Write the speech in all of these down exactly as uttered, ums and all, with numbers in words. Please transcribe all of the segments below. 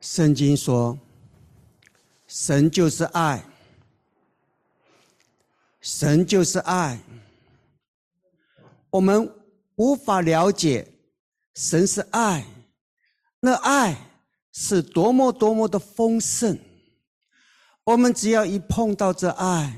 圣经说，神就是爱，神就是爱。我们无法了解神是爱，那爱是多么多么的丰盛。我们只要一碰到这爱，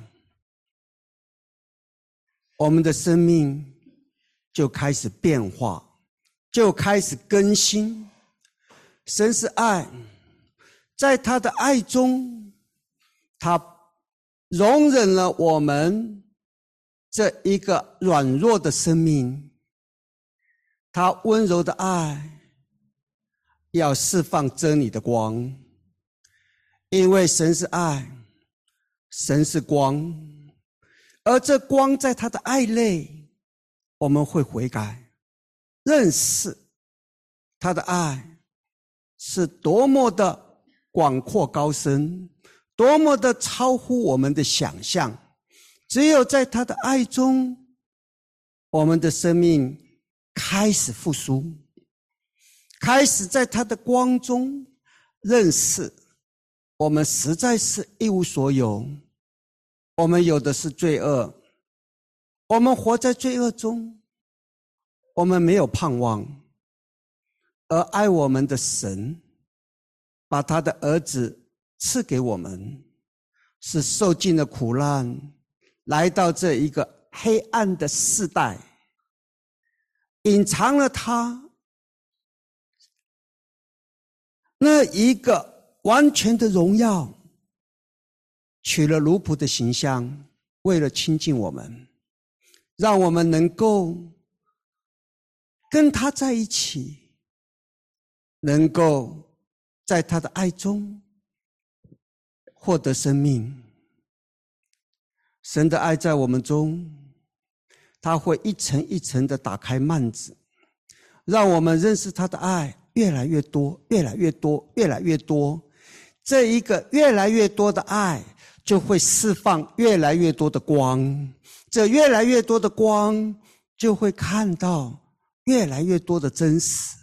我们的生命就开始变化，就开始更新。神是爱，在他的爱中，他容忍了我们这一个软弱的生命，他温柔的爱要释放真理的光。因为神是爱，神是光，而这光在他的爱内，我们会悔改，认识他的爱是多么的广阔高深，多么的超乎我们的想象。只有在他的爱中，我们的生命开始复苏，开始在他的光中认识我们实在是一无所有，我们有的是罪恶，我们活在罪恶中，我们没有盼望。而爱我们的神把他的儿子赐给我们，是受尽了苦难，来到这一个黑暗的世代，隐藏了他那一个完全的荣耀，取了奴仆的形象，为了亲近我们，让我们能够跟他在一起，能够在他的爱中获得生命。神的爱在我们中，他会一层一层的打开幔子，让我们认识他的爱越来越多，越来越多，越来越多。这一个越来越多的爱，就会释放越来越多的光，这越来越多的光，就会看到越来越多的真实。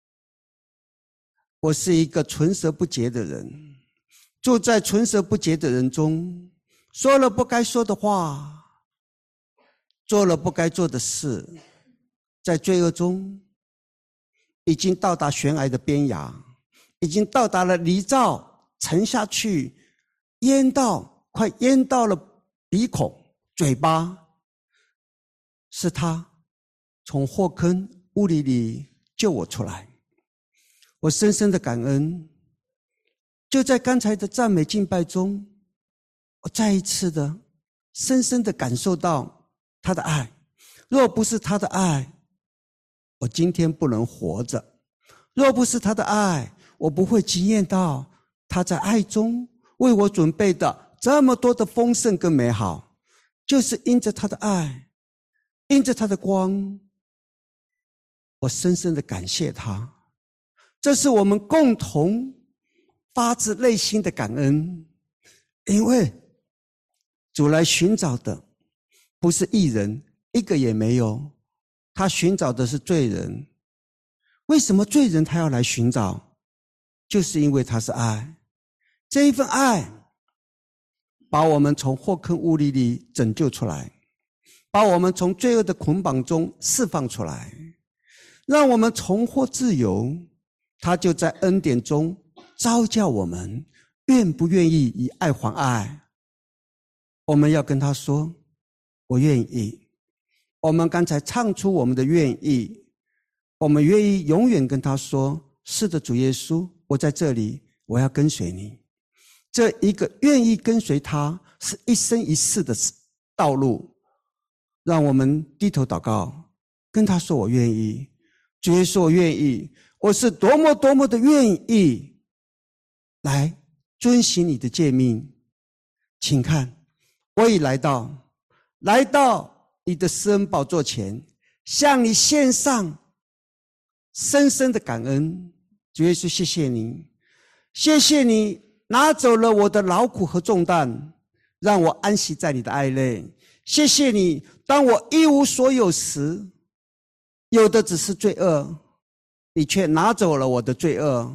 我是一个唇舌不洁的人，住在唇舌不洁的人中，说了不该说的话，做了不该做的事，在罪恶中已经到达悬崖的边崖，已经到达了泥沼沉下去，淹到快淹到了鼻孔嘴巴。是他从祸坑污泥里救我出来，我深深的感恩。就在刚才的赞美敬拜中，我再一次的深深的感受到他的爱。若不是他的爱，我今天不能活着。若不是他的爱，我不会经验到他在爱中为我准备的这么多的丰盛跟美好。就是因着他的爱，因着他的光，我深深的感谢他。这是我们共同发自内心的感恩。因为主来寻找的不是义人，一个也没有，他寻找的是罪人。为什么罪人他要来寻找？就是因为他是爱。这一份爱把我们从祸坑污泥里拯救出来，把我们从罪恶的捆绑中释放出来，让我们重获自由。他就在恩典中召叫我们，愿不愿意以爱还爱。我们要跟他说，我愿意。我们刚才唱出我们的愿意，我们愿意永远跟他说，是的，主耶稣，我在这里，我要跟随你。这一个愿意跟随他，是一生一世的道路。让我们低头祷告，跟他说，我愿意。主耶稣，我愿意，我是多么多么的愿意来遵行你的诫命。请看，我已来到来到你的施恩宝座前，向你献上深深的感恩。主耶稣，谢谢你，谢谢你拿走了我的劳苦和重担，让我安息在你的爱内。谢谢你，当我一无所有时，有的只是罪恶，你却拿走了我的罪恶，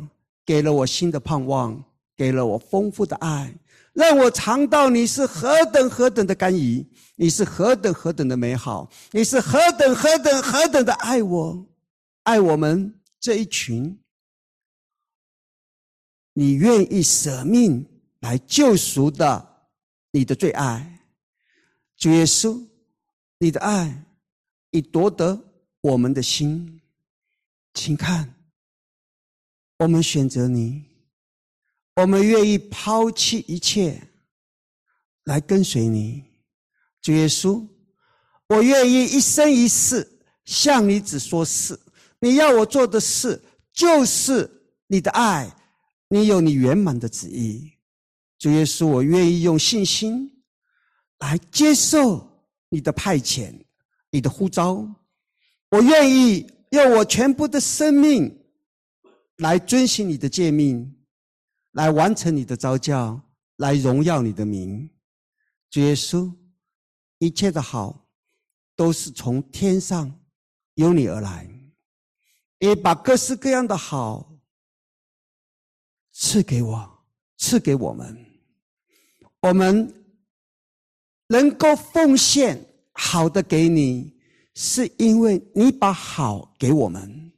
给了我新的盼望，给了我丰富的爱，让我尝到你是何等何等的甘饴，你是何等何等的美好，你是何等何等何等的爱我，爱我们这一群，你愿意舍命来救赎的你的最爱。主耶稣，你的爱已夺得我们的心，请看，我们选择你，我们愿意抛弃一切来跟随你。主耶稣，我愿意一生一世向你只说是，你要我做的事就是你的爱，你有你圆满的旨意。主耶稣，我愿意用信心来接受你的派遣，你的呼召，我愿意用我全部的生命来遵行你的诫命，来完成你的召叫，来荣耀你的名。主耶稣，一切的好都是从天上由你而来，也把各式各样的好赐给我，赐给我们。我们能够奉献好的给你，是因为你把好给我们。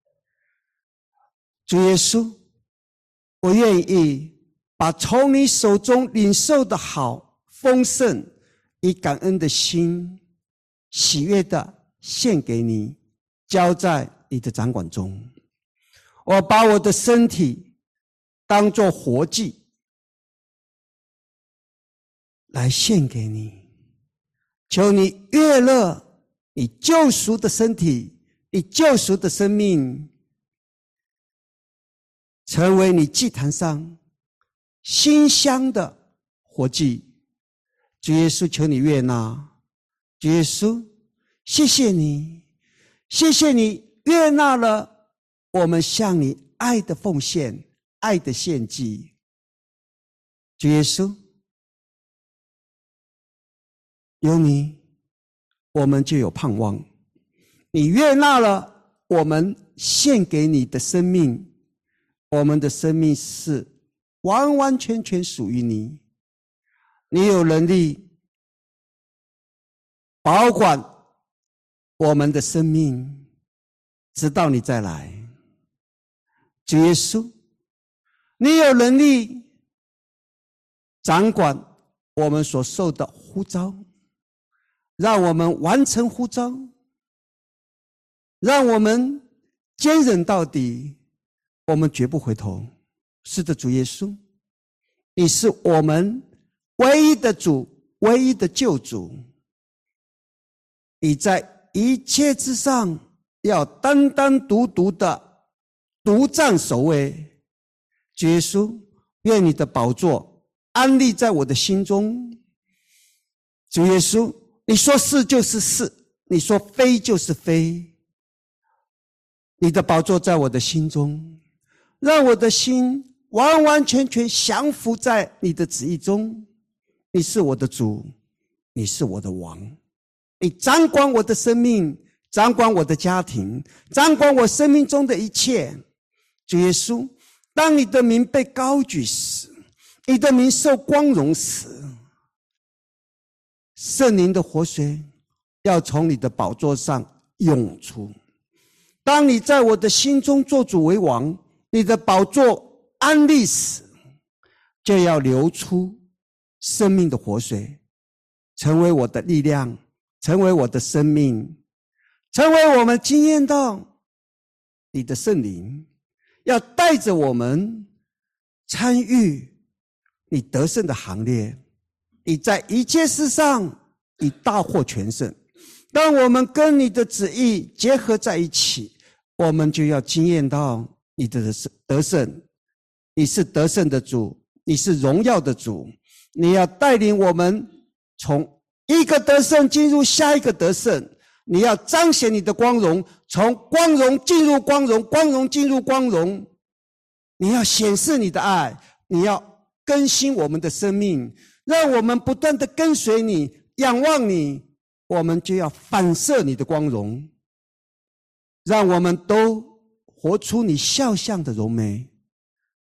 主耶稣，我愿意把从你手中领受的好丰盛，以感恩的心喜悦的献给你，交在你的掌管中。我把我的身体当作活祭来献给你，求你悦乐你救赎的身体，你救赎的生命，成为你祭坛上馨香的活祭。主耶稣，求你悦纳。主耶稣，谢谢你，谢谢你悦纳了我们向你爱的奉献，爱的献祭。主耶稣，有你，我们就有盼望。你悦纳了我们献给你的生命，我们的生命是完完全全属于你。你有能力保管我们的生命，直到你再来。主耶稣，你有能力掌管我们所受的呼召，让我们完成呼召，让我们坚忍到底，我们绝不回头。是的，主耶稣，你是我们唯一的主，唯一的救主。你在一切之上要单单独独的独占首位。主耶稣，愿你的宝座安立在我的心中。主耶稣，你说是就是是，你说非就是非。你的宝座在我的心中，让我的心完完全全降服在你的旨意中。你是我的主，你是我的王，你掌管我的生命，掌管我的家庭，掌管我生命中的一切。主耶稣，当你的名被高举时，你的名受光荣时，圣灵的活水要从你的宝座上涌出。当你在我的心中做主为王，你的宝座安立时，就要流出生命的活水，成为我的力量，成为我的生命，成为我们经验到你的圣灵，要带着我们参与你得胜的行列。你在一切事上你大获全胜。当我们跟你的旨意结合在一起，我们就要经验到你的得胜。你是得胜的主，你是荣耀的主，你要带领我们从一个得胜进入下一个得胜，你要彰显你的光荣，从光荣进入光荣，光荣进入光荣。你要显示你的爱，你要更新我们的生命，让我们不断的跟随你，仰望你，我们就要反射你的光荣，让我们都活出你肖像的荣美。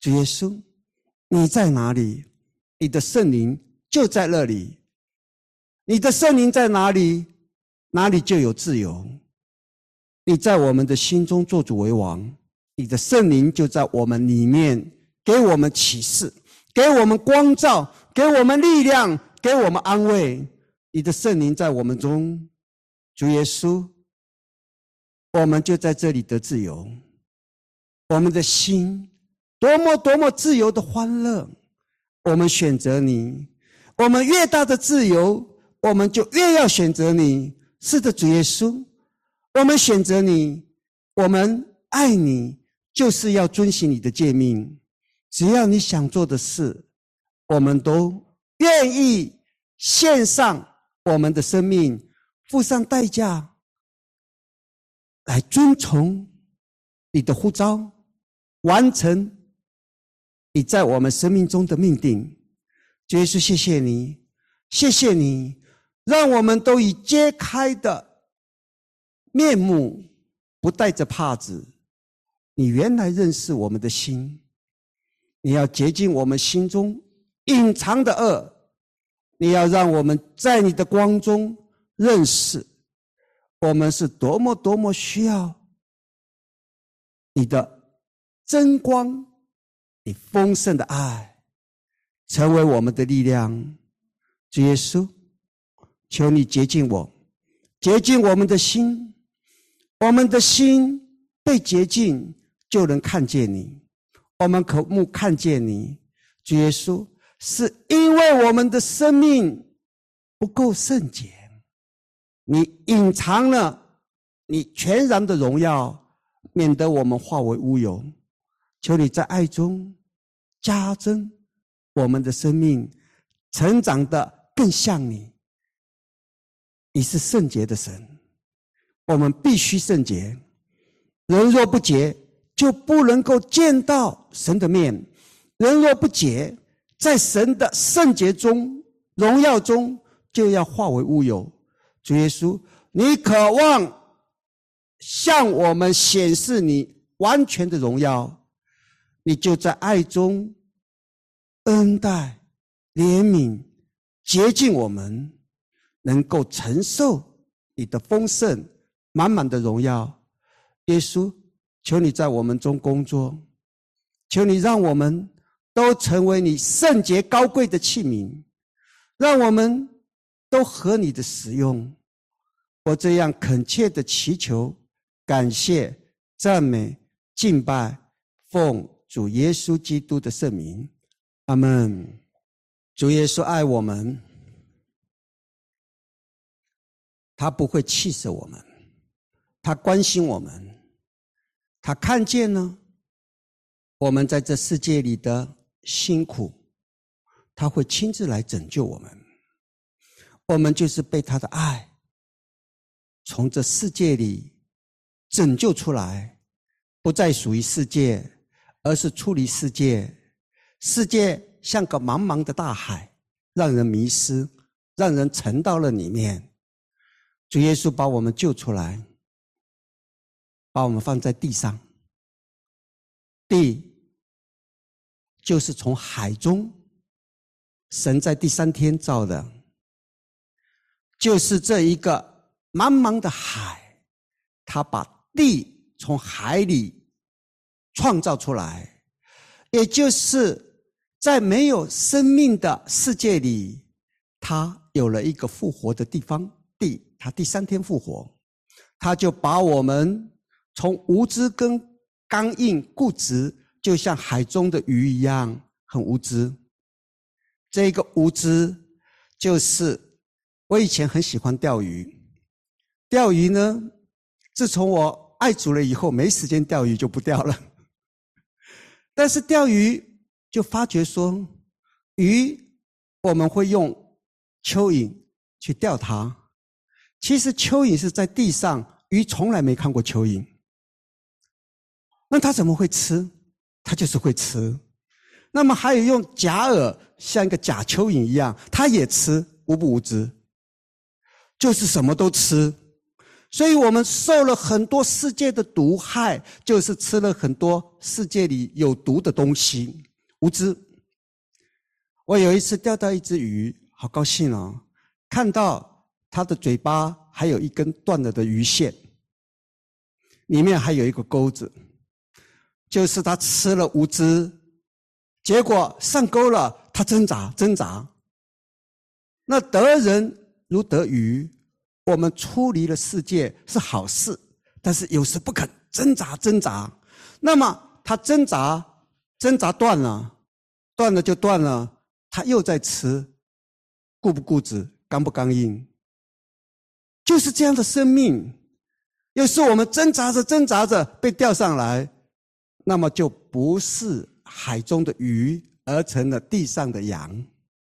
主耶稣，你在哪里？你的圣灵就在那里。你的圣灵在哪里？哪里就有自由。你在我们的心中做主为王，你的圣灵就在我们里面，给我们启示，给我们光照，给我们力量，给我们安慰。你的圣灵在我们中，主耶稣，我们就在这里得自由。我们的心多么多么自由的欢乐，我们选择你。我们越大的自由，我们就越要选择你。是的，主耶稣，我们选择你，我们爱你，就是要遵行你的诫命。只要你想做的事，我们都愿意献上我们的生命，付上代价，来遵从你的呼召，完成你在我们生命中的命定。主耶稣，谢谢你，谢谢你，让我们都以揭开的面目，不带着帕子。你原来认识我们的心，你要洁净我们心中隐藏的恶，你要让我们在你的光中认识我们是多么多么需要你的真光，你丰盛的爱成为我们的力量。主耶稣，求你洁净我，洁净我们的心，我们的心被洁净就能看见你，我们口目看见你。主耶稣，是因为我们的生命不够圣洁，你隐藏了你全然的荣耀，免得我们化为乌有。求你在爱中加增我们的生命，成长得更像你。你是圣洁的神，我们必须圣洁。人若不洁，就不能够见到神的面。人若不洁，在神的圣洁中、荣耀中，就要化为乌有。主耶稣，你渴望向我们显示你完全的荣耀，你就在爱中恩待、怜悯、洁净我们，能够承受你的丰盛、满满的荣耀。耶稣，求你在我们中工作，求你让我们都成为你圣洁高贵的器皿，让我们都合你的使用。我这样恳切的祈求、感谢、赞美、敬拜，奉主耶稣基督的圣名，阿们。主耶稣爱我们，他不会弃舍我们，他关心我们，他看见呢我们在这世界里的辛苦，他会亲自来拯救我们。我们就是被他的爱从这世界里拯救出来，不再属于世界，而是出离世界。世界像个茫茫的大海，让人迷失，让人沉到了里面。主耶稣把我们救出来，把我们放在地上。地就是从海中神在第三天造的，就是这一个茫茫的海，他把地从海里创造出来，也就是在没有生命的世界里，他有了一个复活的地方，地，他第三天复活，他就把我们从无知跟刚硬固执，就像海中的鱼一样，很无知。这个无知就是我以前很喜欢钓鱼，钓鱼呢，自从我爱主了以后，没时间钓鱼就不钓了。但是钓鱼就发觉说，鱼我们会用蚯蚓去钓它，其实蚯蚓是在地上，鱼从来没看过蚯蚓。那它怎么会吃？它就是会吃。那么还有用假饵，像一个假蚯蚓一样，它也吃，无不无知，就是什么都吃。 所以我们受了很多世界的毒害，就是吃了很多世界里有毒的东西。无知。我有一次钓到一只鱼，好高兴哦，看到它的嘴巴还有一根断了的鱼线，里面还有一个钩子，就是它吃了无知，结果上钩了，它挣扎挣扎。那得人如得鱼，我们出离了世界是好事，但是有时不肯挣扎挣扎，那么他挣扎挣扎断了，断了就断了，他又在吃，固不固执，刚不刚硬，就是这样的生命。要是我们挣扎着挣扎着被钓上来，那么就不是海中的鱼，而成了地上的羊，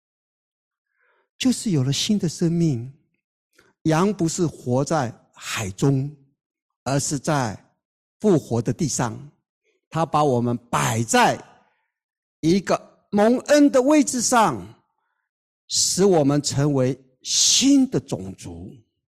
就是有了新的生命。羊不是活在海中，而是在复活的地上，他把我们摆在一个蒙恩的位置上，使我们成为新的种族，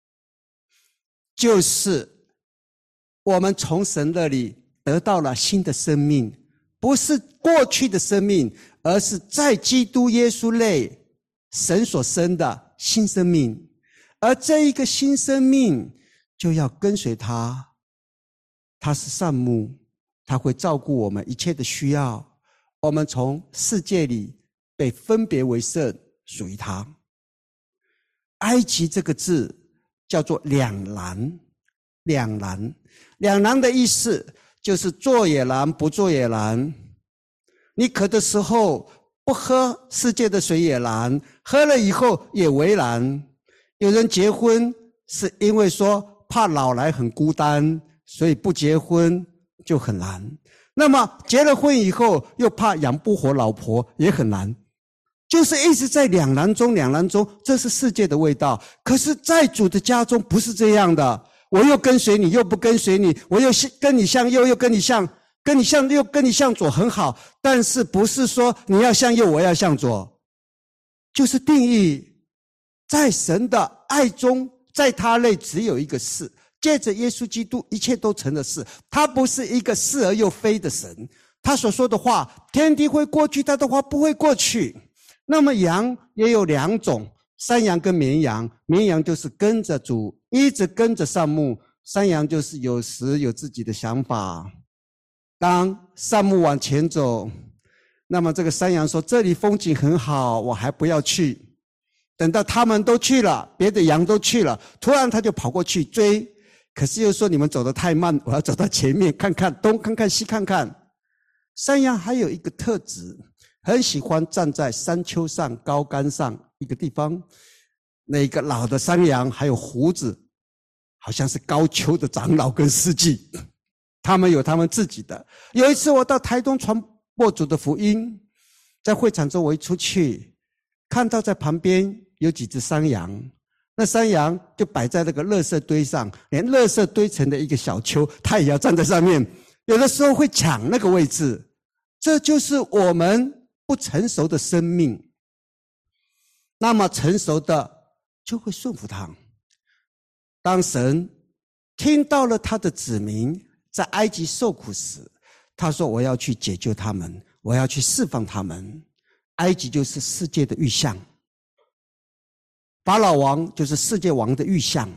就是我们从神那里得到了新的生命，不是过去的生命，而是在基督耶稣内神所生的新生命。而这一个新生命就要跟随他，他是善牧，他会照顾我们一切的需要，我们从世界里被分别为圣，属于他。埃及这个字叫做两难，两难，两难的意思就是做也难，不做也难。你渴的时候不喝世界的水也难，喝了以后也为难。有人结婚是因为说怕老来很孤单，所以不结婚就很难。那么结了婚以后又怕养不活老婆，也很难。就是一直在两难中两难中，这是世界的味道。可是在主的家中不是这样的，我又跟随你又不跟随你，我又跟你向右又跟你向跟你向右跟你向左，很好，但是不是说你要向右我要向左，就是定义在神的爱中，在他内只有一个是，借着耶稣基督一切都成了是。他不是一个是而又非的神，他所说的话天地会过去，他的话不会过去。那么羊也有两种，山羊跟绵羊，绵羊就是跟着主一直跟着善牧，山羊就是有时有自己的想法。当善牧往前走，那么这个山羊说这里风景很好，我还不要去。等到他们都去了，别的羊都去了，突然他就跑过去追，可是又说你们走得太慢，我要走到前面看看，东看看西看看。山羊还有一个特质，很喜欢站在山丘上高杆上一个地方，那个老的山羊还有胡子，好像是高丘的长老跟司祭，他们有他们自己的。有一次我到台东传播主的福音，在会场中我一出去，看到在旁边有几只山羊，那山羊就摆在那个垃圾堆上，连垃圾堆成的一个小丘，它也要站在上面，有的时候会抢那个位置。这就是我们不成熟的生命。那么成熟的就会顺服他。当神听到了他的子民在埃及受苦时，他说我要去解救他们，我要去释放他们。埃及就是世界的预象，法老王就是世界王的预象，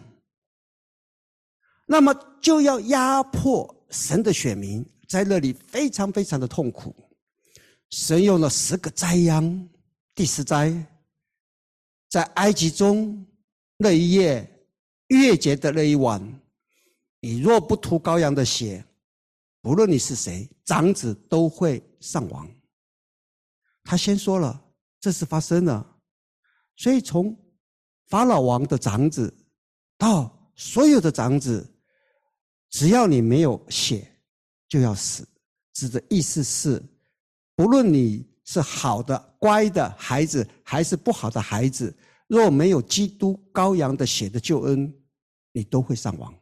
那么就要压迫神的选民，在那里非常非常的痛苦。神用了十个灾殃，第十灾在埃及中那一夜逾越节的那一晚，你若不涂羔羊的血，不论你是谁，长子都会上亡。他先说了，这事发生了，所以从法老王的长子到所有的长子，只要你没有血就要死。指的意思是，不论你是好的乖的孩子还是不好的孩子，若没有基督羔羊的血的救恩，你都会上亡。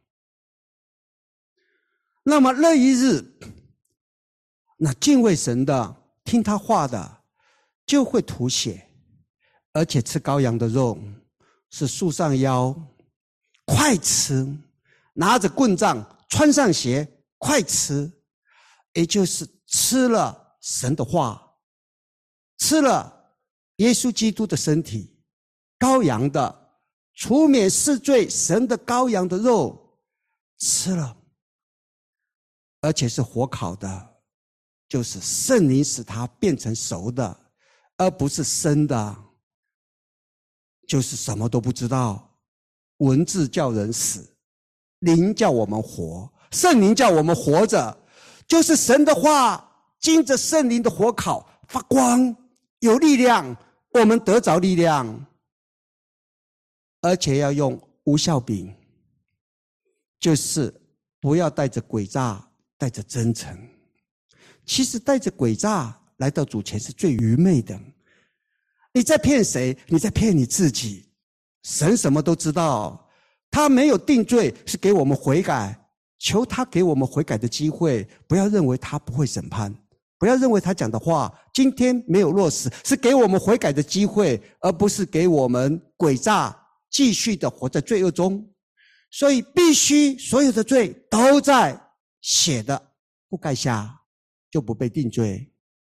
那么那一日，那敬畏神的听他话的就会吐血，而且吃羔羊的肉是束上腰，快吃， 拿着棍杖，穿上鞋，快吃，也就是吃了神的话，吃了耶稣基督的身体，羔羊的除免世罪神的羔羊的肉吃了，而且是火烤的，就是圣灵使它变成熟的，而不是生的，就是什么都不知道。文字叫人死，灵叫我们活，圣灵叫我们活着，就是神的话经着圣灵的火烤发光，有力量，我们得着力量。而且要用无酵饼，就是不要带着诡诈，带着真诚。其实带着诡诈来到主前是最愚昧的。你在骗谁？你在骗你自己。神什么都知道，他没有定罪，是给我们悔改，求他给我们悔改的机会。不要认为他不会审判，不要认为他讲的话今天没有落实，是给我们悔改的机会，而不是给我们诡诈继续的活在罪恶中。所以必须所有的罪都在写的，不盖下就不被定罪。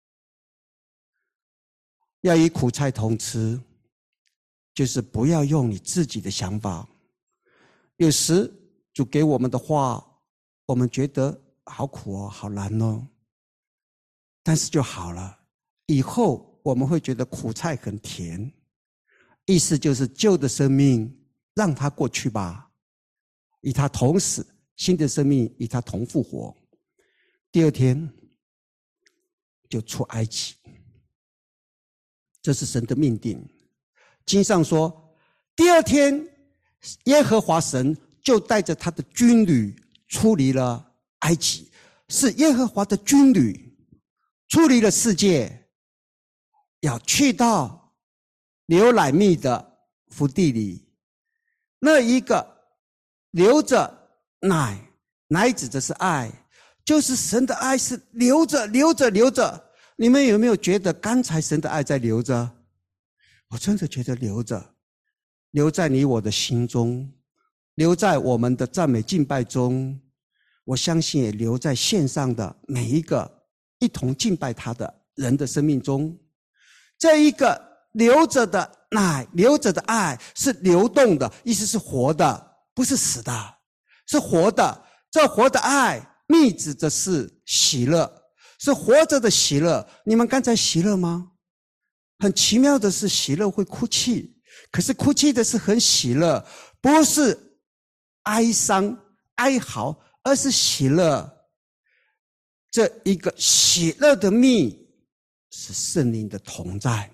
要与苦菜同吃，就是不要用你自己的想法。有时主给我们的话，我们觉得好苦哦，好难哦，但是就好了。以后我们会觉得苦菜很甜，意思就是旧的生命让它过去吧，与它同死，新的生命与它同复活。第二天就出埃及，这是神的命定。经上说，第二天耶和华神就带着他的军旅出离了埃及，是耶和华的军旅出离了世界，要去到流奶蜜的福地里。那一个流着奶，奶指的是爱，就是神的爱是流着流着流着。你们有没有觉得刚才神的爱在流着？我真的觉得流着，流在你我的心中，流在我们的赞美敬拜中，我相信也流在线上的每一个一同敬拜他的人的生命中。这一个流着的奶，流着的爱是流动的，意思是活的，不是死的，是活的。这活的爱密指的是喜乐，是活着的喜乐。你们刚才喜乐吗？很奇妙的是，喜乐会哭泣，可是哭泣的是很喜乐，不是哀伤哀嚎，而是喜乐。这一个喜乐的密是圣灵的同在，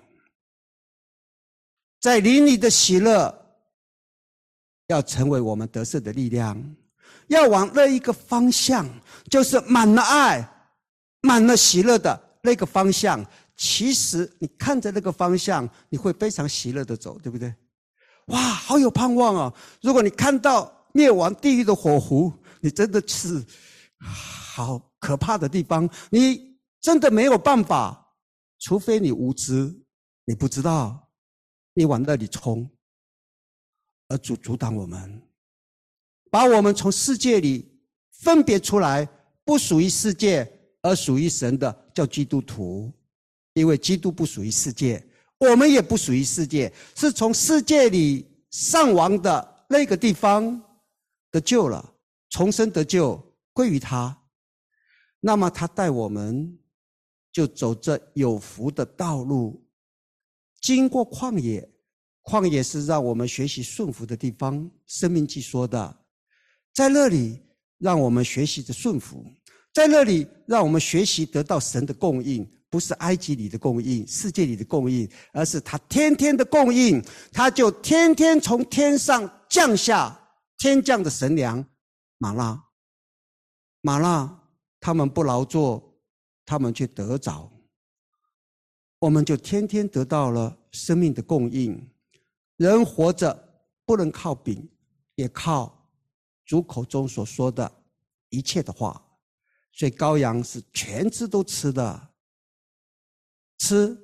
在灵里的喜乐要成为我们得胜的力量，要往那一个方向，就是满了爱满了喜乐的那个方向。其实你看着那个方向，你会非常喜乐的走，对不对？哇，好有盼望哦！如果你看到灭亡地狱的火湖，你真的是好可怕的地方，你真的没有办法，除非你无知，你不知道，你往那里冲，而主阻挡我们，把我们从世界里分别出来，不属于世界而属于神的叫基督徒。因为基督不属于世界，我们也不属于世界，是从世界里上亡的那个地方得救了，重生得救归于他。那么他带我们就走这有福的道路，经过旷野，旷野是让我们学习顺服的地方，申命记说的，在那里让我们学习着顺服，在那里让我们学习得到神的供应，不是埃及里的供应，世界里的供应，而是他天天的供应，他就天天从天上降下天降的神粮，玛纳，玛纳，他们不劳作，他们却得着，我们就天天得到了生命的供应。人活着不能靠饼，也靠主口中所说的一切的话，所以羔羊是全只都吃的，吃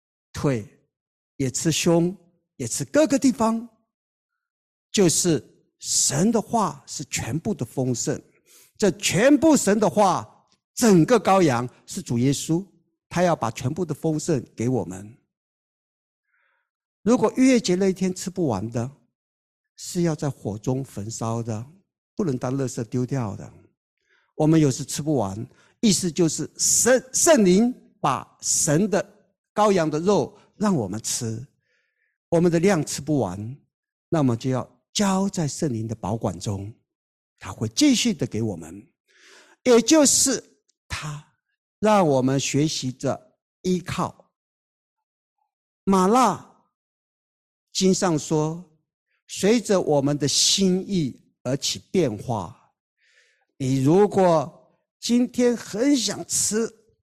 腿，也吃胸，也吃各个地方，就是神的话是全部的丰盛，这全部神的话，整个羔羊是主耶稣，他要把全部的丰盛给我们。如果逾越节那一天吃不完的，是要在火中焚烧的，不能当垃圾丢掉的。我们有时吃不完，意思就是神圣灵把神的羔羊的肉让我们吃，我们的量吃不完，那么就要交在圣灵的保管中，他会继续的给我们，也就是他让我们学习着依靠。马拉经上说，随着我们的心意而起变化。你如果今天很想吃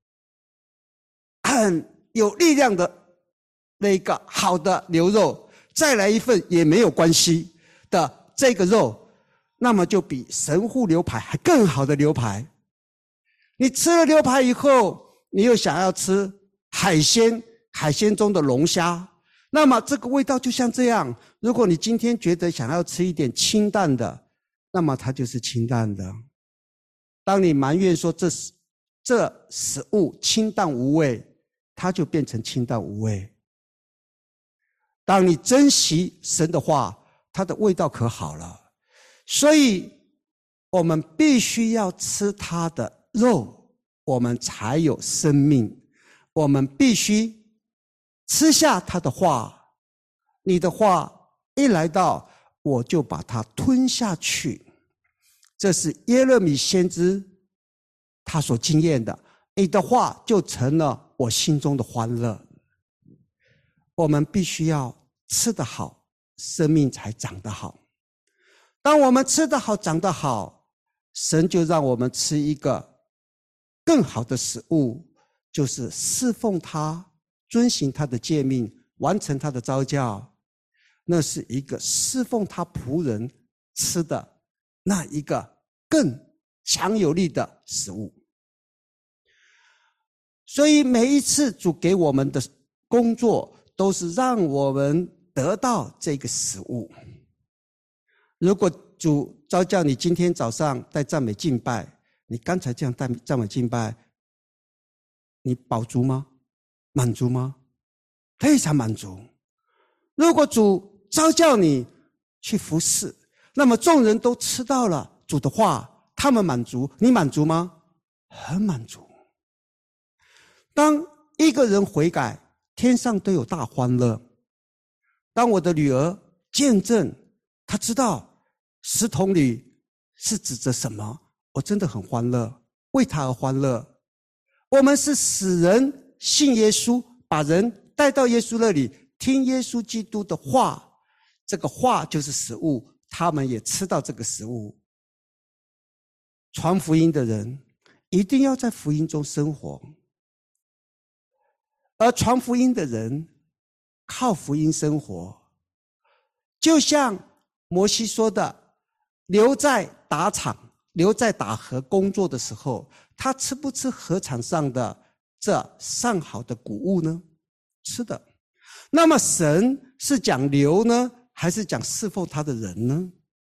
很有力量的那个好的牛肉，再来一份也没有关系的这个肉，那么就比神户牛排还更好的牛排。你吃了牛排以后，你又想要吃海鲜，海鲜中的龙虾，那么这个味道就像这样。如果你今天觉得想要吃一点清淡的，那么它就是清淡的。当你埋怨说这这食物清淡无味，它就变成清淡无味。当你珍惜神的话，它的味道可好了。所以我们必须要吃它的肉，我们才有生命。我们必须吃下他的话，你的话一来到，我就把它吞下去。这是耶勒米先知他所经验的，你的话就成了我心中的欢乐。我们必须要吃得好，生命才长得好。当我们吃得好，长得好，神就让我们吃一个更好的食物，就是侍奉他，遵行他的诫命，完成他的召叫。那是一个侍奉他仆人吃的那一个更强有力的食物。所以每一次主给我们的工作，都是让我们得到这个食物。如果主召叫你今天早上带赞美敬拜，你刚才这样带赞美敬拜，你饱足吗？满足吗？非常满足。如果主召叫你去服侍，那么众人都吃到了主的话，他们满足，你满足吗？很满足。当一个人悔改，天上都有大欢乐。当我的女儿见证，她知道十童女是指着什么，我真的很欢乐，为她而欢乐。我们是使人信耶稣，把人带到耶稣那里，听耶稣基督的话，这个话就是食物，他们也吃到这个食物。传福音的人一定要在福音中生活，而传福音的人靠福音生活。就像摩西说的，留在打场，留在打禾工作的时候，他吃不吃禾场上的这上好的谷物呢？吃的。那么神是讲留呢，还是讲侍奉他的人呢？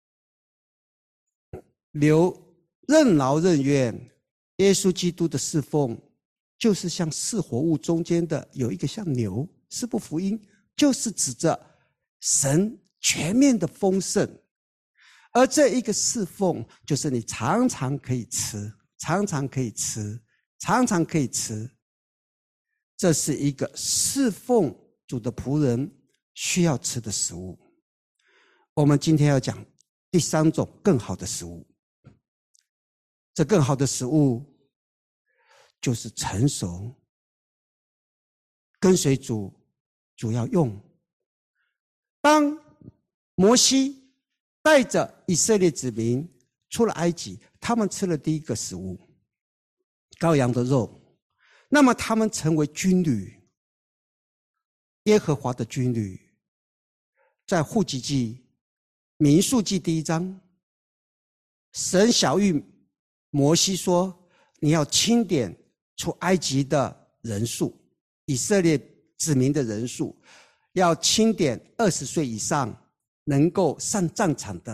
留任劳任怨，耶稣基督的侍奉就是像四活物中间的有一个像牛，四部福音就是指着神全面的丰盛。而这一个侍奉就是你常常可以吃，常常可以吃，常常可以吃。这是一个侍奉主的仆人需要吃的食物。我们今天要讲第三种更好的食物。这更好的食物就是成熟，跟随主，主要用。当摩西带着以色列子民出了埃及，他们吃了第一个食物，羔羊的肉，那么他们成为军旅，耶和华的军旅。在户籍记、民数记第一章，神晓谕摩西说，你要清点出埃及的人数，以色列子民的人数，要清点二十岁以上能够上战场的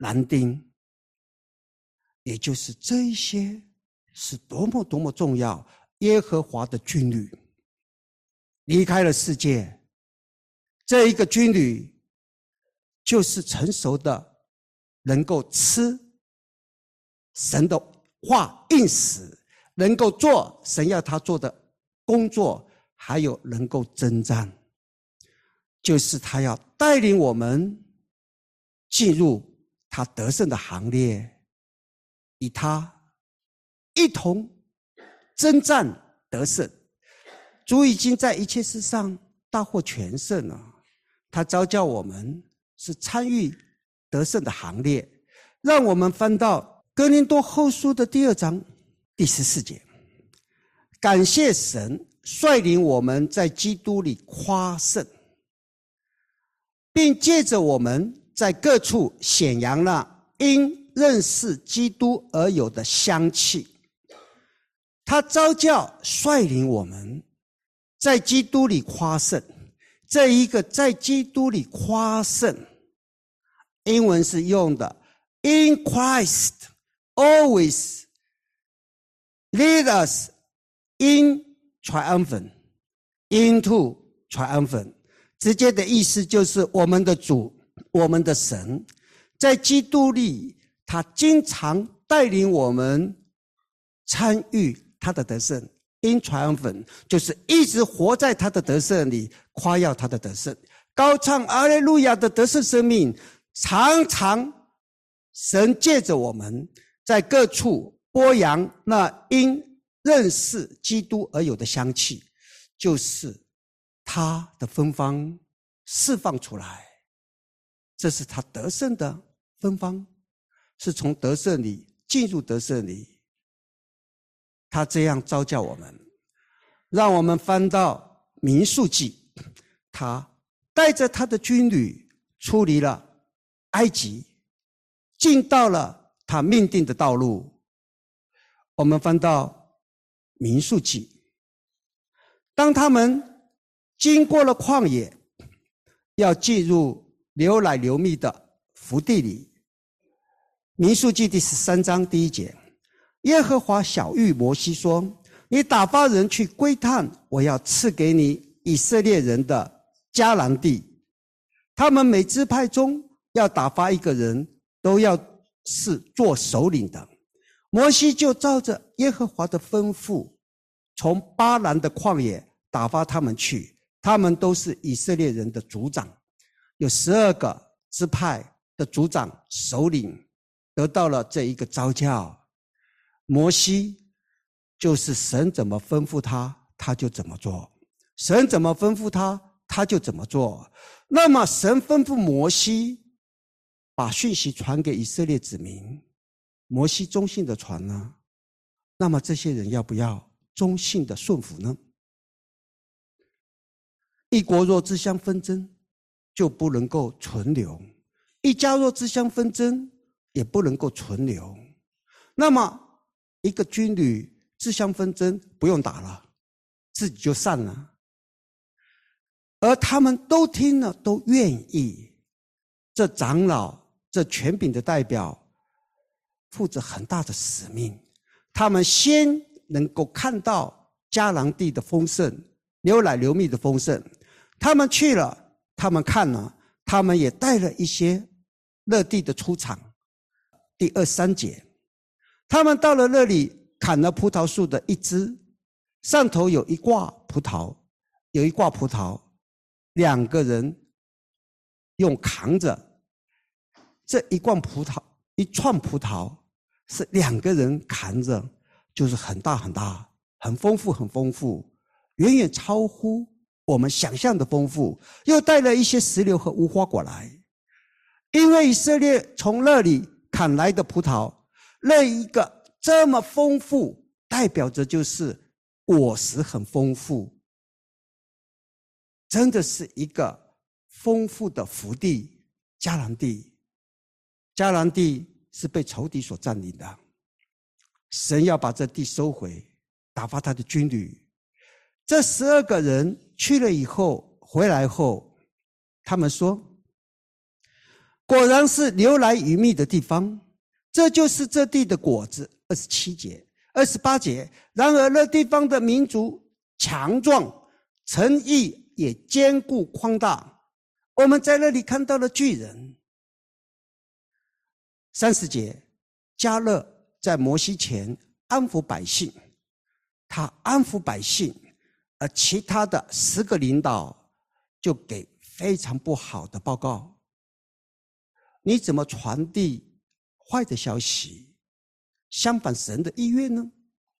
男丁，也就是这一些是多么多么重要。耶和华的军旅离开了世界，这一个军旅就是成熟的，能够吃神的话应时，能够做神要他做的工作，还有能够征战，就是他要带领我们进入他得胜的行列，与他一同征战得胜。主已经在一切事上大获全胜了，他召叫我们是参与得胜的行列。让我们翻到哥林多后书的第二章第十四节，感谢神率领我们在基督里夸胜，并借着我们在各处显扬了因认识基督而有的香气。他召叫率领我们在基督里夸胜，这一个在基督里夸胜，英文是用的 In Christ always lead us in triumphant into triumphant， 直接的意思就是我们的主，我们的神在基督里，他经常带领我们参与他的得胜。In triumphant 就是一直活在他的得胜里，夸耀他的得胜，高唱阿肋路亚的得胜生命。常常神借着我们在各处播扬那因认识基督而有的香气，就是他的芬芳释放出来，这是他得胜的芬芳，是从得胜里进入得胜里。他这样召叫我们。让我们翻到民数记，他带着他的军旅出离了埃及，进到了他命定的道路。我们翻到民数记，当他们经过了旷野，要进入流奶流蜜的福地里。民数记第十三章第一节，耶和华晓谕摩西说，你打发人去窥探我要赐给你以色列人的迦南地，他们每支派中要打发一个人，都要是做首领的。摩西就照着耶和华的吩咐，从巴兰的旷野打发他们去，他们都是以色列人的族长，有十二个支派的族长首领得到了这一个召叫。摩西就是神怎么吩咐他，他就怎么做，神怎么吩咐他，他就怎么做。那么神吩咐摩西把讯息传给以色列子民，摩西忠信的传呢，那么这些人要不要忠信的顺服呢？一国若自相纷争，就不能够存留；一家若自相纷争，也不能够存留。那么一个军旅自相纷争，不用打了，自己就散了。而他们都听了，都愿意。这长老，这权柄的代表，负着很大的使命。他们先能够看到迦南地的丰盛，流奶流蜜的丰盛。他们去了，他们看了，他们也带了一些乐地的出场。第二十三节，他们到了那里，砍了葡萄树的一枝，上头有一挂葡萄，有一挂葡萄，两个人用扛着这一罐葡萄，一串葡萄是两个人扛着，就是很大很大，很丰富很丰富，远远超乎我们想象的丰富。又带了一些石榴和无花果来，因为以色列从那里砍来的葡萄，那一个这么丰富，代表着就是果实很丰富，真的是一个丰富的福地。迦南地，迦南地是被仇敌所占领的，神要把这地收回，打发他的军旅。这十二个人去了以后，回来后，他们说， 果然是流来鱼密的地方，这就是这地的果子。二十七节、二十八节，然而那地方的民族强壮，城邑也坚固宽大，我们在那里看到了巨人。三十节，迦勒在摩西前安抚百姓，他安抚百姓，而其他的十个领导就给非常不好的报告。你怎么传递坏的消息，相反神的意愿呢？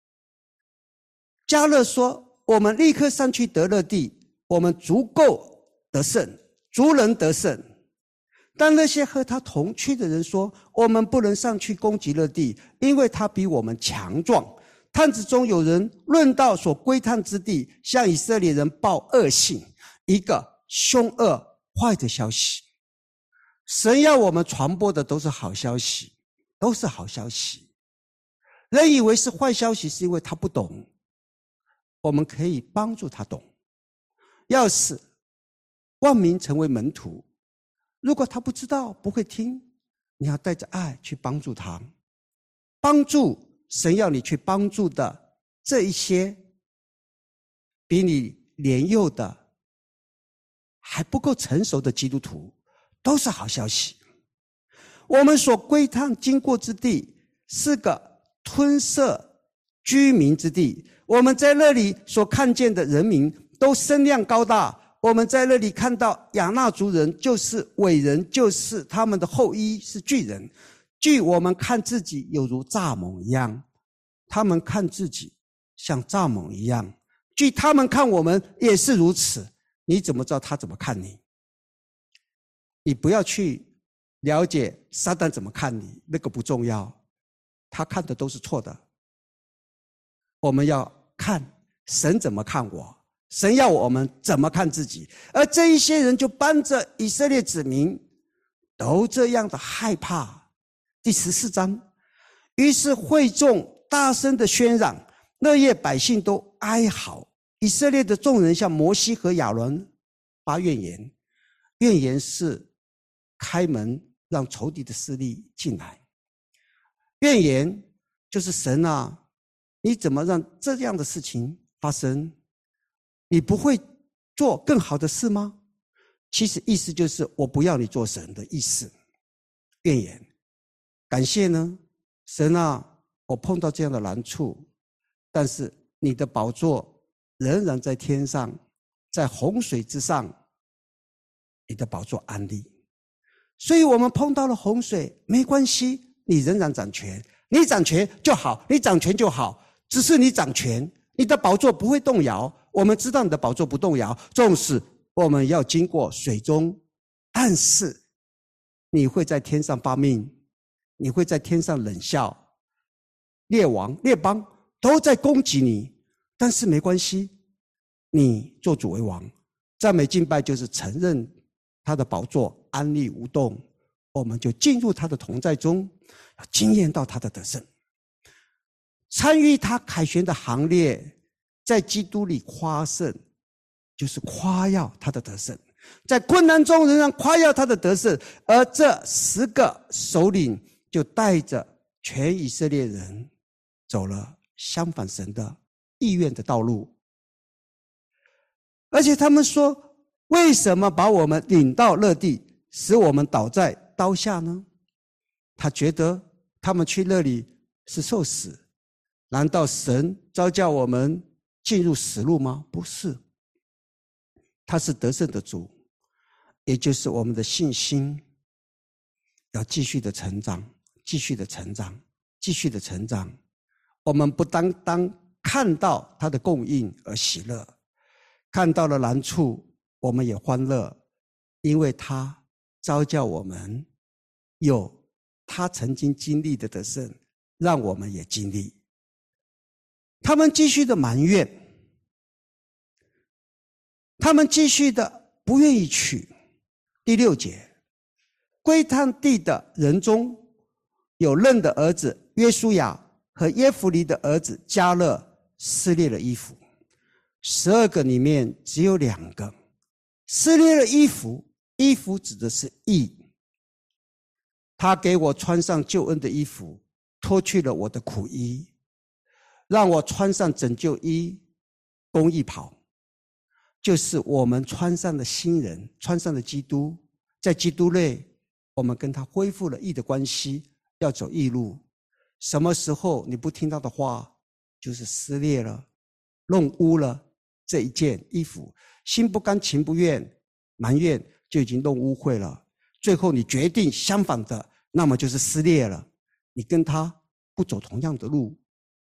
迦勒说，我们立刻上去得勒地，我们足够得胜，足能得胜。但那些和他同去的人说，我们不能上去攻击勒地，因为他比我们强壮。探子中有人论到所归探之地，向以色列人报恶信，一个凶恶坏的消息。神要我们传播的都是好消息，都是好消息。人以为是坏消息，是因为他不懂，我们可以帮助他懂。要使万民成为门徒，如果他不知道，不会听，你要带着爱去帮助他，帮助神要你去帮助的这一些比你年幼的还不够成熟的基督徒，都是好消息。我们所归探经过之地是个吞噬居民之地，我们在那里所看见的人民都身量高大，我们在那里看到亚纳族人，就是伟人，就是他们的后裔是巨人。据我们看自己有如蚱蜢一样，他们看自己像蚱蜢一样，据他们看我们也是如此。你怎么知道他怎么看你？你不要去了解撒旦怎么看你，那个不重要，他看的都是错的。我们要看神怎么看我，神要我们怎么看自己。而这一些人就搬着以色列子民都这样的害怕。第十四章，于是会众大声的喧嚷，那夜百姓都哀嚎。以色列的众人向摩西和亚伦发怨言，怨言是开门让仇敌的势力进来。怨言就是神啊，你怎么让这样的事情发生？你不会做更好的事吗？其实意思就是我不要你做神的意思。怨言。感谢呢，神啊，我碰到这样的难处，但是你的宝座仍然在天上，在洪水之上，你的宝座安立。所以我们碰到了洪水没关系，你仍然掌权，你掌权就好，你掌权就好，只是你掌权，你的宝座不会动摇。我们知道你的宝座不动摇，纵使我们要经过水中，但是你会在天上发命，你会在天上冷笑，列王列邦都在攻击你，但是没关系，你做主为王。赞美敬拜就是承认他的宝座安立无动，我们就进入他的同在中，经验到他的得胜，参与他凯旋的行列，在基督里夸胜，就是夸耀他的得胜，在困难中仍然夸耀他的得胜。而这十个首领就带着全以色列人走了相反神的意愿的道路。而且他们说，为什么把我们领到勒地，使我们倒在刀下呢？他觉得他们去那里是受死，难道神召叫我们进入死路吗？不是，他是得胜的主，也就是我们的信心要继续的成长，继续的成长，继续的成长。我们不单单看到他的供应而喜乐，看到了难处我们也欢乐，因为他召叫我们有他曾经经历的得胜，让我们也经历。他们继续的埋怨，他们继续的不愿意去。第六节，归探地的人中有嫩的儿子约书亚和耶孚尼的儿子迦勒撕裂了衣服，十二个里面只有两个撕裂了衣服。衣服指的是义， 他给我穿上救恩的衣服，脱去了我的苦衣，让我穿上拯救衣，公义袍，就是我们穿上的新人，穿上的基督，在基督内我们跟他恢复了义的关系，要走义路。什么时候你不听他的话，就是撕裂了，弄污了这一件衣服，心不甘情不愿，埋怨就已经弄污秽了。最后你决定相反的，那么就是撕裂了，你跟他不走同样的路，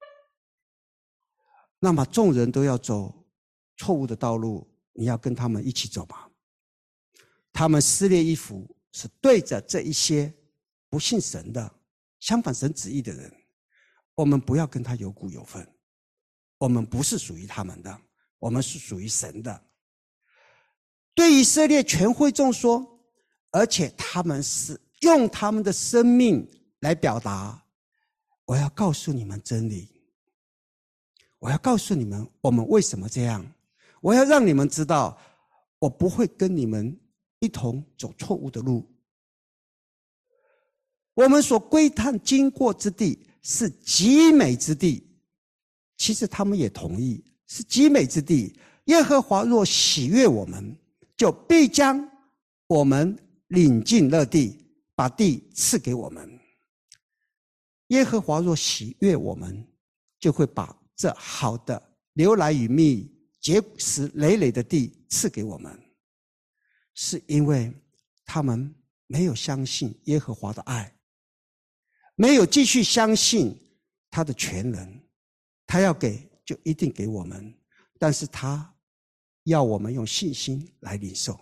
那么众人都要走错误的道路，你要跟他们一起走吗？他们撕裂衣服是对着这一些不信神的、相反神旨意的人，我们不要跟他有股有分，我们不是属于他们的，我们是属于神的。对以色列全会众说，而且他们是用他们的生命来表达，我要告诉你们真理，我要告诉你们我们为什么这样，我要让你们知道，我不会跟你们一同走错误的路。我们所窥探经过之地是极美之地，其实他们也同意是极美之地。耶和华若喜悦我们，就必将我们领进乐地，把地赐给我们。耶和华若喜悦我们，就会把这好的流奶与蜜、结实累累的地赐给我们，是因为他们没有相信耶和华的爱，没有继续相信他的全能，他要给就一定给我们，但是他要我们用信心来领受。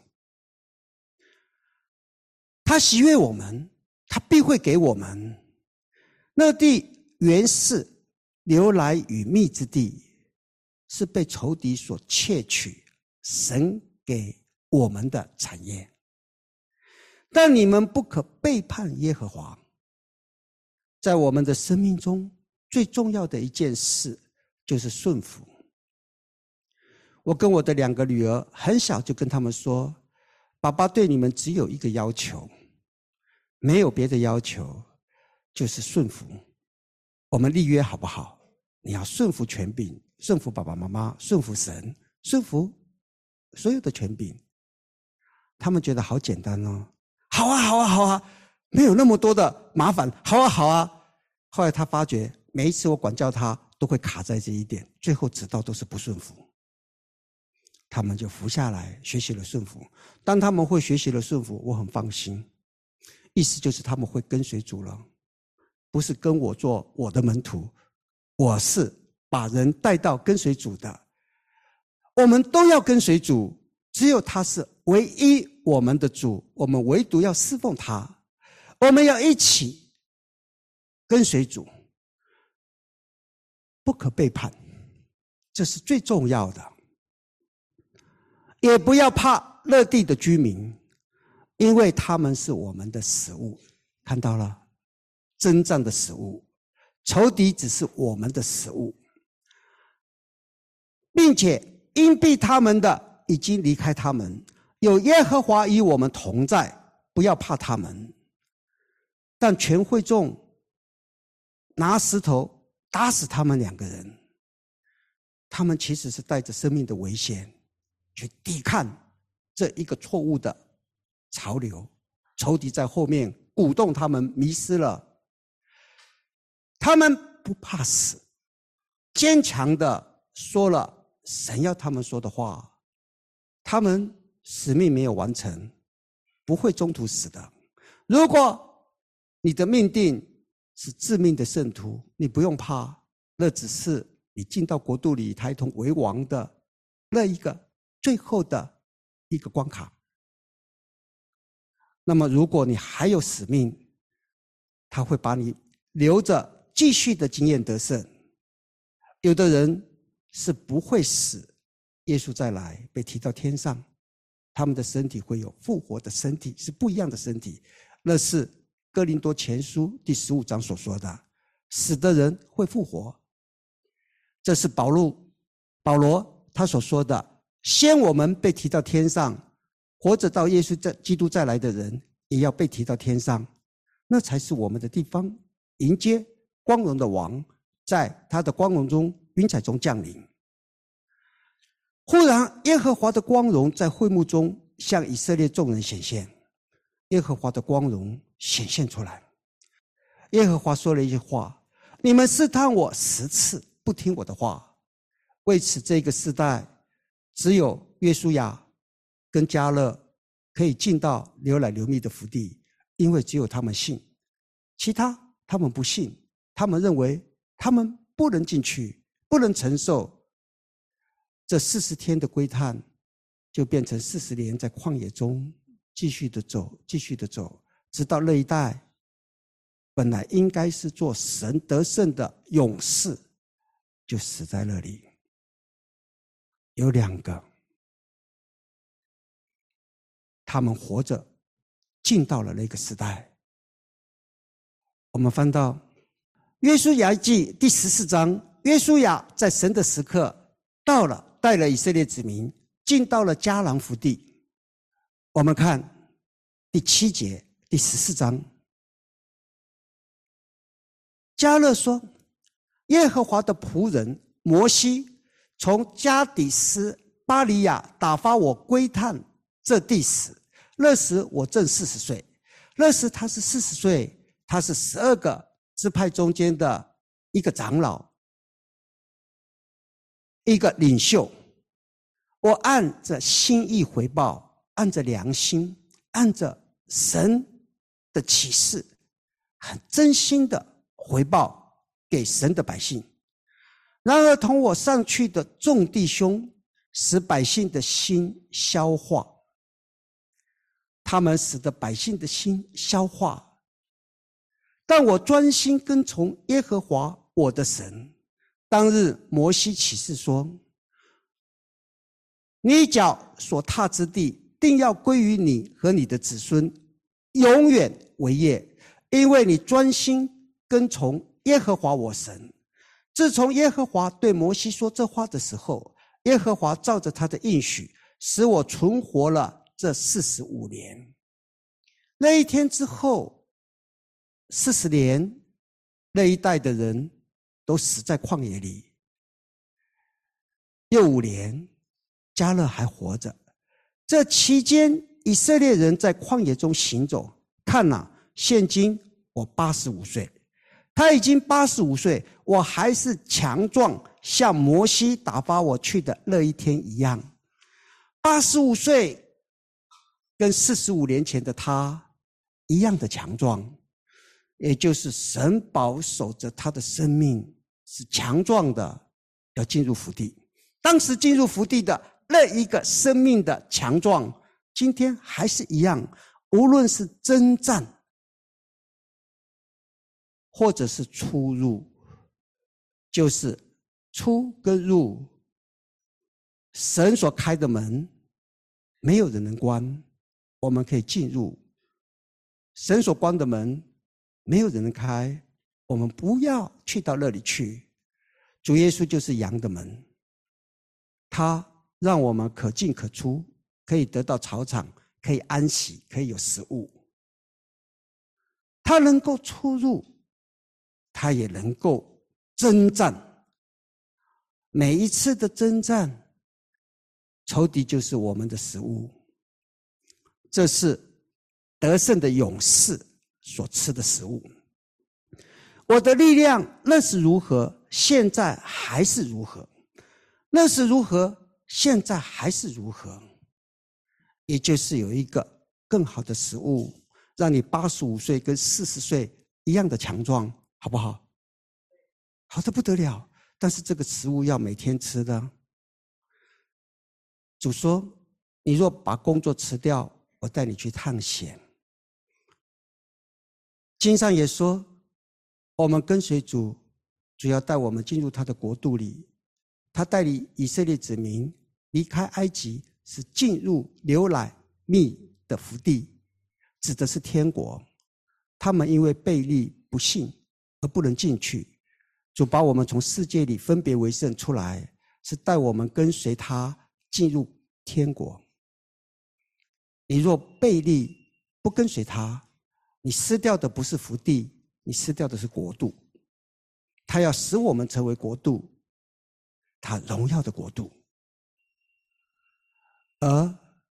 他喜悦我们，他必会给我们。那地原是流奶与蜜之地，是被仇敌所窃取，神给我们的产业。但你们不可背叛耶和华。在我们的生命中最重要的一件事就是顺服。我跟我的两个女儿很小就跟他们说，爸爸对你们只有一个要求，没有别的要求，就是顺服。我们立约好不好？你要顺服权柄，顺服爸爸妈妈，顺服神，顺服所有的权柄。他们觉得好简单哦，好啊好啊好啊，没有那么多的麻烦，好啊好啊。后来他发觉每一次我管教他都会卡在这一点，最后直到都是不顺服。他们就服下来，学习了顺服。当他们会学习了顺服，我很放心，意思就是他们会跟随主了，不是跟我做我的门徒，我是把人带到跟随主的。我们都要跟随主，只有他是唯一我们的主，我们唯独要侍奉他，我们要一起跟随主，不可背叛，这是最重要的。也不要怕勒地的居民，因为他们是我们的食物。看到了，征战的食物，仇敌只是我们的食物，并且因避他们的已经离开他们，有耶和华与我们同在，不要怕他们。但全会众拿石头打死他们两个人，他们其实是带着生命的危险去抵抗这一个错误的潮流，仇敌在后面鼓动他们迷失了。他们不怕死，坚强的说了神要他们说的话，他们使命没有完成，不会中途死的。如果你的命定是致命的圣徒，你不用怕，那只是你进到国度里抬头为王的那一个最后的一个关卡。那么如果你还有使命，他会把你留着继续的经验得胜。有的人是不会死，耶稣再来被提到天上，他们的身体会有复活的身体，是不一样的身体。那是哥林多前书第十五章所说的，死的人会复活。这是保罗保罗他所说的，先我们被提到天上，活着到耶稣基督再来的人也要被提到天上。 那才是我们的地方，迎接光荣的王，在他的光荣中、云彩中降临。忽然，耶和华的光荣在会幕中向以色列众人显现，耶和华的光荣显现出来。耶和华说了一句话：你们试探我十次，不听我的话。为此，这个世代只有约书亚跟迦勒可以进到流奶流蜜的福地，因为只有他们信，其他他们不信，他们认为他们不能进去，不能承受。这四十天的归探，就变成四十年在旷野中继续的走，继续的走，直到那一代本来应该是做神得胜的勇士，就死在那里。有两个，他们活着进到了那个时代。我们翻到约书亚记第十四章，约书亚在神的时刻到了，带了以色列子民进到了迦南福地。我们看第七节，第十四章，迦勒说：耶和华的仆人摩西从加底斯巴利亚打发我归探这地时，那时我正四十岁。那时他是四十岁，他是十二个支派中间的一个长老，一个领袖。我按着心意回报，按着良心，按着神的启示，很真心的回报给神的百姓。然而同我上去的众弟兄，使百姓的心消化，他们使得百姓的心消化。但我专心跟从耶和华我的神。当日摩西起誓说：你脚所踏之地，定要归于你和你的子孙，永远为业，因为你专心跟从耶和华我神。自从耶和华对摩西说这话的时候，耶和华照着他的应许，使我存活了这四十五年。那一天之后，四十年，那一代的人都死在旷野里。又五年，迦勒还活着。这期间，以色列人在旷野中行走。看哪，现今我八十五岁，他已经八十五岁，我还是强壮，像摩西打发我去的那一天一样。八十五岁，跟四十五年前的他一样的强壮，也就是神保守着他的生命是强壮的，要进入福地。当时进入福地的那一个生命的强壮，今天还是一样，无论是征战或者是出入，就是出跟入，神所开的门没有人能关，我们可以进入；神所关的门没有人能开，我们不要去到那里去。主耶稣就是羊的门，他让我们可进可出，可以得到草场，可以安息，可以有食物。他能够出入，他也能够征战。每一次的征战，仇敌就是我们的食物。这是得胜的勇士所吃的食物。我的力量那是如何，现在还是如何；那是如何，现在还是如何。也就是有一个更好的食物，让你八十五岁跟四十岁一样的强壮，好不好？好得不得了。但是这个食物要每天吃的。主说：你若把工作辞掉，我带你去探险。经上也说，我们跟随主，主要带我们进入他的国度里。他带领以色列子民离开埃及，是进入流奶蜜的福地，指的是天国。他们因为悖逆不信而不能进去，主把我们从世界里分别为圣出来，是带我们跟随他进入天国。你若悖逆不跟随他， 你失掉的不是福地，你失掉的是国度。他要使我们成为国度，他荣耀的国度。而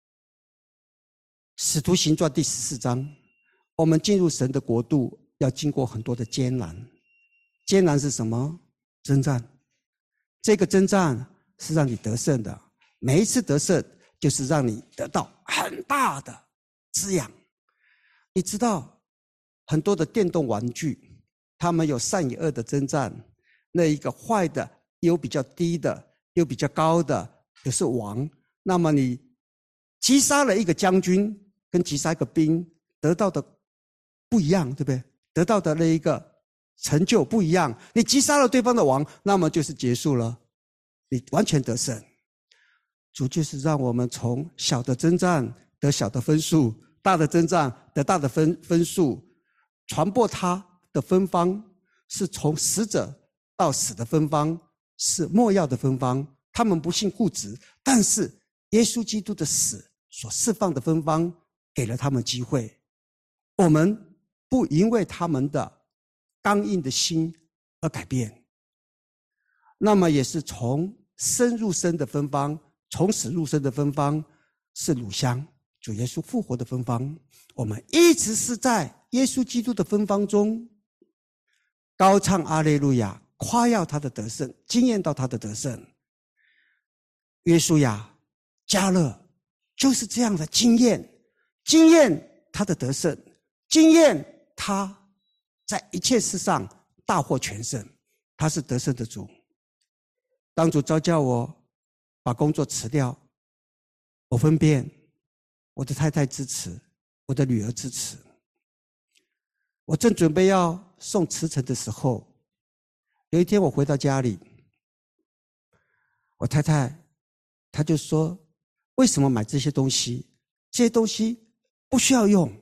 使徒行传第十四章，我们进入神的国度要经过很多的艰难。艰难是什么？征战。这个征战是让你得胜的，每一次得胜就是让你得到很大的滋养。你知道很多的电动玩具，他们有善与恶的征战，那一个坏的有比较低的，有比较高的，有是王。那么你击杀了一个将军跟击杀一个兵，得到的不一样，对不对？得到的那一个成就不一样。你击杀了对方的王，那么就是结束了，你完全得胜。主就是让我们从小的征战得小的分数，大的征战得大的分分数。传播他的分方是从死者到死的分方，是末要的分方。他们不信固执，但是耶稣基督的死所释放的分方给了他们机会。我们不因为他们的刚硬的心而改变。那么也是从生入生的分方，从死入生的分方是乳香，主耶稣复活的分方。我们一直是在耶稣基督的分方中高唱阿肋路亚，夸耀他的得胜，经验到他的得胜。约书亚、迦勒就是这样的经验，经验他的得胜，经验他在一切事上大获全胜，他是得胜的主。当主召叫我把工作辞掉，我分辨，我的太太支持，我的女儿支持。我正准备要送辞呈的时候，有一天我回到家里，我太太她就说，为什么买这些东西？这些东西不需要用，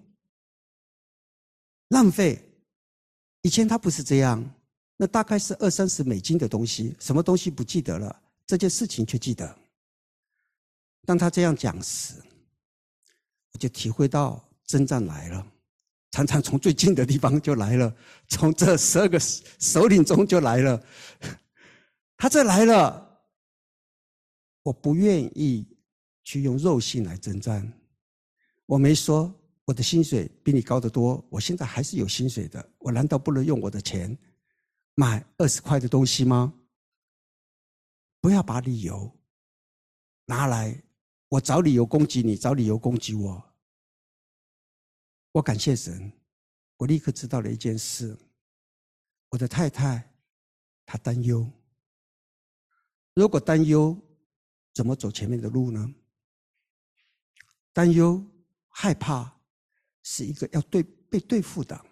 浪费。以前她不是这样，那大概是二三十美金的东西，什么东西不记得了，这件事情却记得。当她这样讲时，我就体会到征战来了，常常从最近的地方就来了，从这十二个首领中就来了。他这来了，我不愿意去用肉性来征战。我没说我的薪水比你高得多，我现在还是有薪水的，我难道不能用我的钱买二十块的东西吗？不要把理由拿来，我找理由攻击你，找理由攻击我。我感谢神，我立刻知道了一件事，我的太太她担忧。如果担忧，怎么走前面的路呢？担忧、害怕是一个要对被对付的。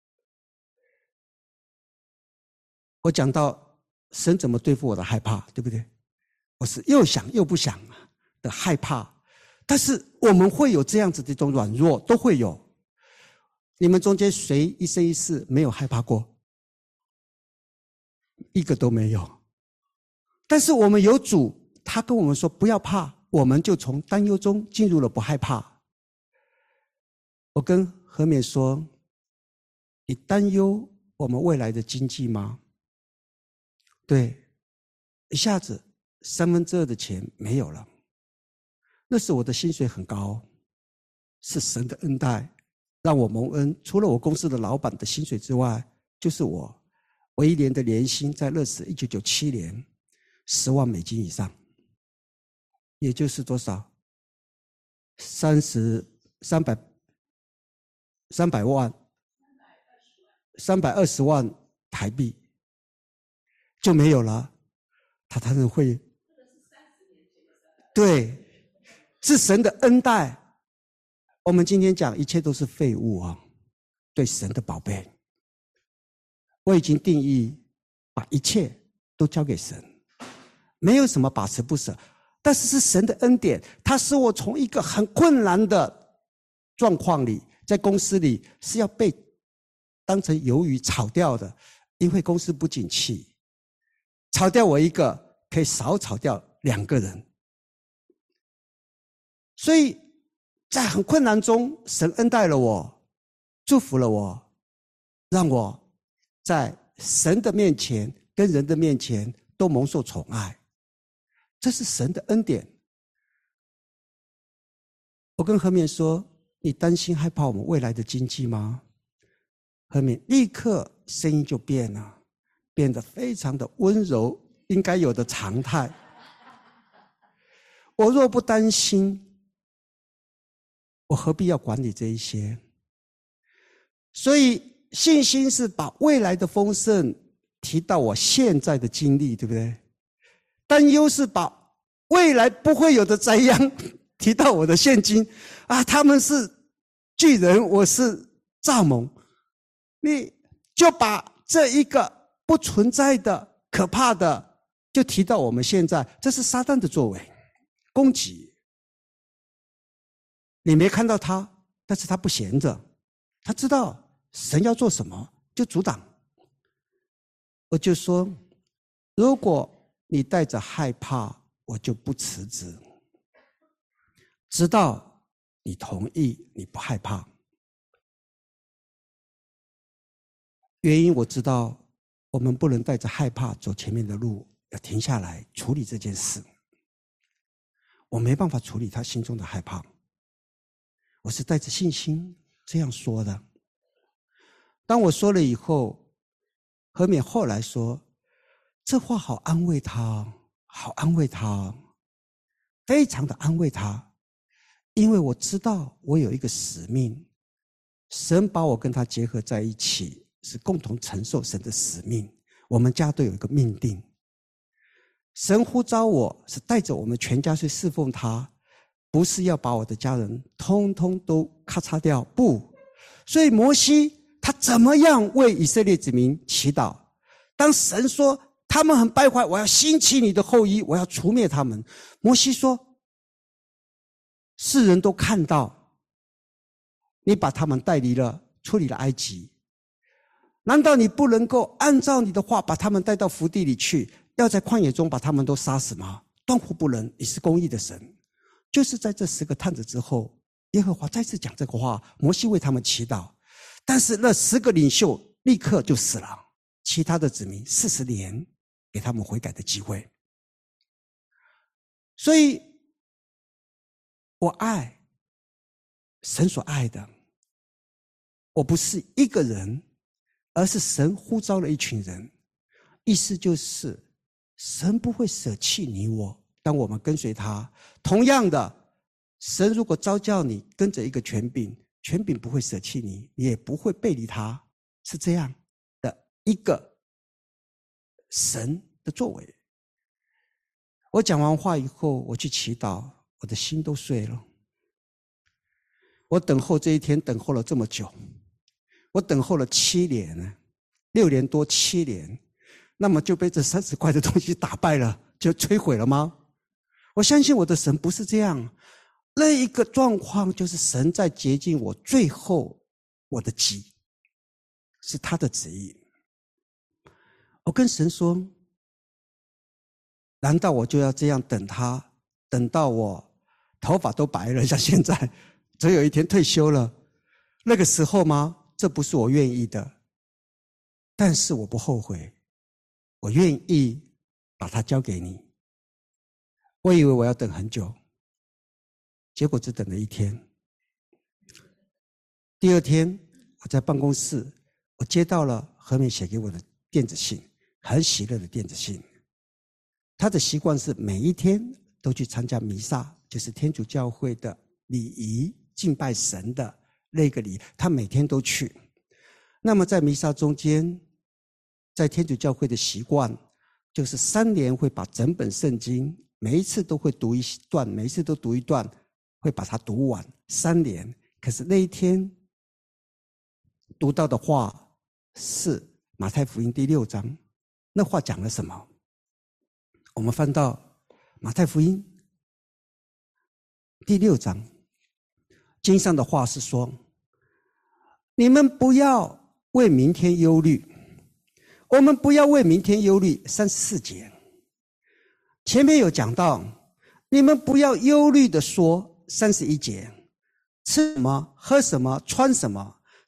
我讲到神怎么对付我的害怕，对不对？我是又想又不想的害怕，但是我们会有这样子的一种软弱，都会有。你们中间谁一生一世没有害怕过？一个都没有。但是我们有主，他跟我们说不要怕，我们就从担忧中进入了不害怕。我跟何勉说，你担忧我们未来的经济吗？对，一下子三分之二的钱没有了。那是我的薪水很高，是神的恩待，让我蒙恩。除了我公司的老板的薪水之外，就是我，我一年的年薪在乐视一九九七年十万美金以上，也就是多少？三十三百三百万，三百二十万台币就没有了。他当然会，对，是神的恩待。我们今天讲一切都是废物啊，对神的宝贝。我已经定义把一切都交给神，没有什么把持不舍，但是是神的恩典，他使我从一个很困难的状况里，在公司里是要被当成鱿鱼炒掉的，因为公司不景气，炒掉我一个可以少炒掉两个人。所以在很困难中，神恩待了我， 祝福了我，让我在神的面前跟人的面前都蒙受宠爱，这是神的恩典。我跟何勉说，你担心害怕我们未来的经济吗？何勉立刻声音就变了，变得非常的温柔，应该有的常态。我若不担心，我何必要管理这一些？所以信心是把未来的丰盛提到我现在的经历，对不对？担忧是把未来不会有的灾殃提到我的现今啊，他们是巨人，我是蚱蜢，你就把这一个不存在的可怕的就提到我们现在，这是撒旦的作为，攻击。你没看到他，但是他不闲着，他知道神要做什么就阻挡。我就说，如果你带着害怕，我就不辞职，直到你同意，你不害怕。原因我知道，我们不能带着害怕走前面的路，要停下来处理这件事。我没办法处理他心中的害怕，我是带着信心这样说的。当我说了以后，何勉后来说，这话好安慰他，好安慰他，非常的安慰他，因为我知道我有一个使命，神把我跟他结合在一起，是共同承受神的使命。我们家都有一个命定，神呼召我是带着我们全家去侍奉他，不是要把我的家人通通都咔嚓掉，不。所以摩西他怎么样为以色列子民祈祷？当神说他们很败坏，我要兴起你的后裔，我要除灭他们。摩西说，世人都看到你把他们带离了，出离了埃及，难道你不能够按照你的话把他们带到福地里去，要在旷野中把他们都杀死吗？断乎不能，你是公义的神。就是在这十个探子之后，耶和华再次讲这个话，摩西为他们祈祷，但是那十个领袖立刻就死了，其他的子民四十年给他们悔改的机会。所以我爱神所爱的，我不是一个人，而是神呼召了一群人。意思就是神不会舍弃你我，当我们跟随他。同样的，神如果召叫你跟着一个权柄，权柄不会舍弃你，你也不会背离他，是这样的一个神的作为。我讲完话以后，我去祈祷，我的心都碎了。我等候这一天等候了这么久，我等候了七年，六年多七年，那么就被这三十块的东西打败了，就摧毁了吗？我相信我的神不是这样。那一个状况就是神在洁净我，最后我的己是他的旨意。我跟神说，难道我就要这样等他，等到我头发都白了，像现在总有一天退休了，那个时候吗？这不是我愿意的，但是我不后悔，我愿意把它交给你。我以为我要等很久，结果只等了一天。第二天我在办公室，我接到了何勉写给我的电子信，很喜乐的电子信。他的习惯是每一天都去参加弥撒，就是天主教会的礼仪，敬拜神的那个礼，他每天都去。那么在弥撒中间，在天主教会的习惯就是三年会把整本圣经每一次都会读一段，每一次都读一段，会把它读完三年。可是那一天读到的话是马太福音第六章，那话讲了什么？我们翻到马太福音第六章，经上的话是说，你们不要为明天忧虑，我们不要为明天忧虑。三十四节前面有讲到，你们不要忧虑的说。三十一节吃什么喝什么穿什么，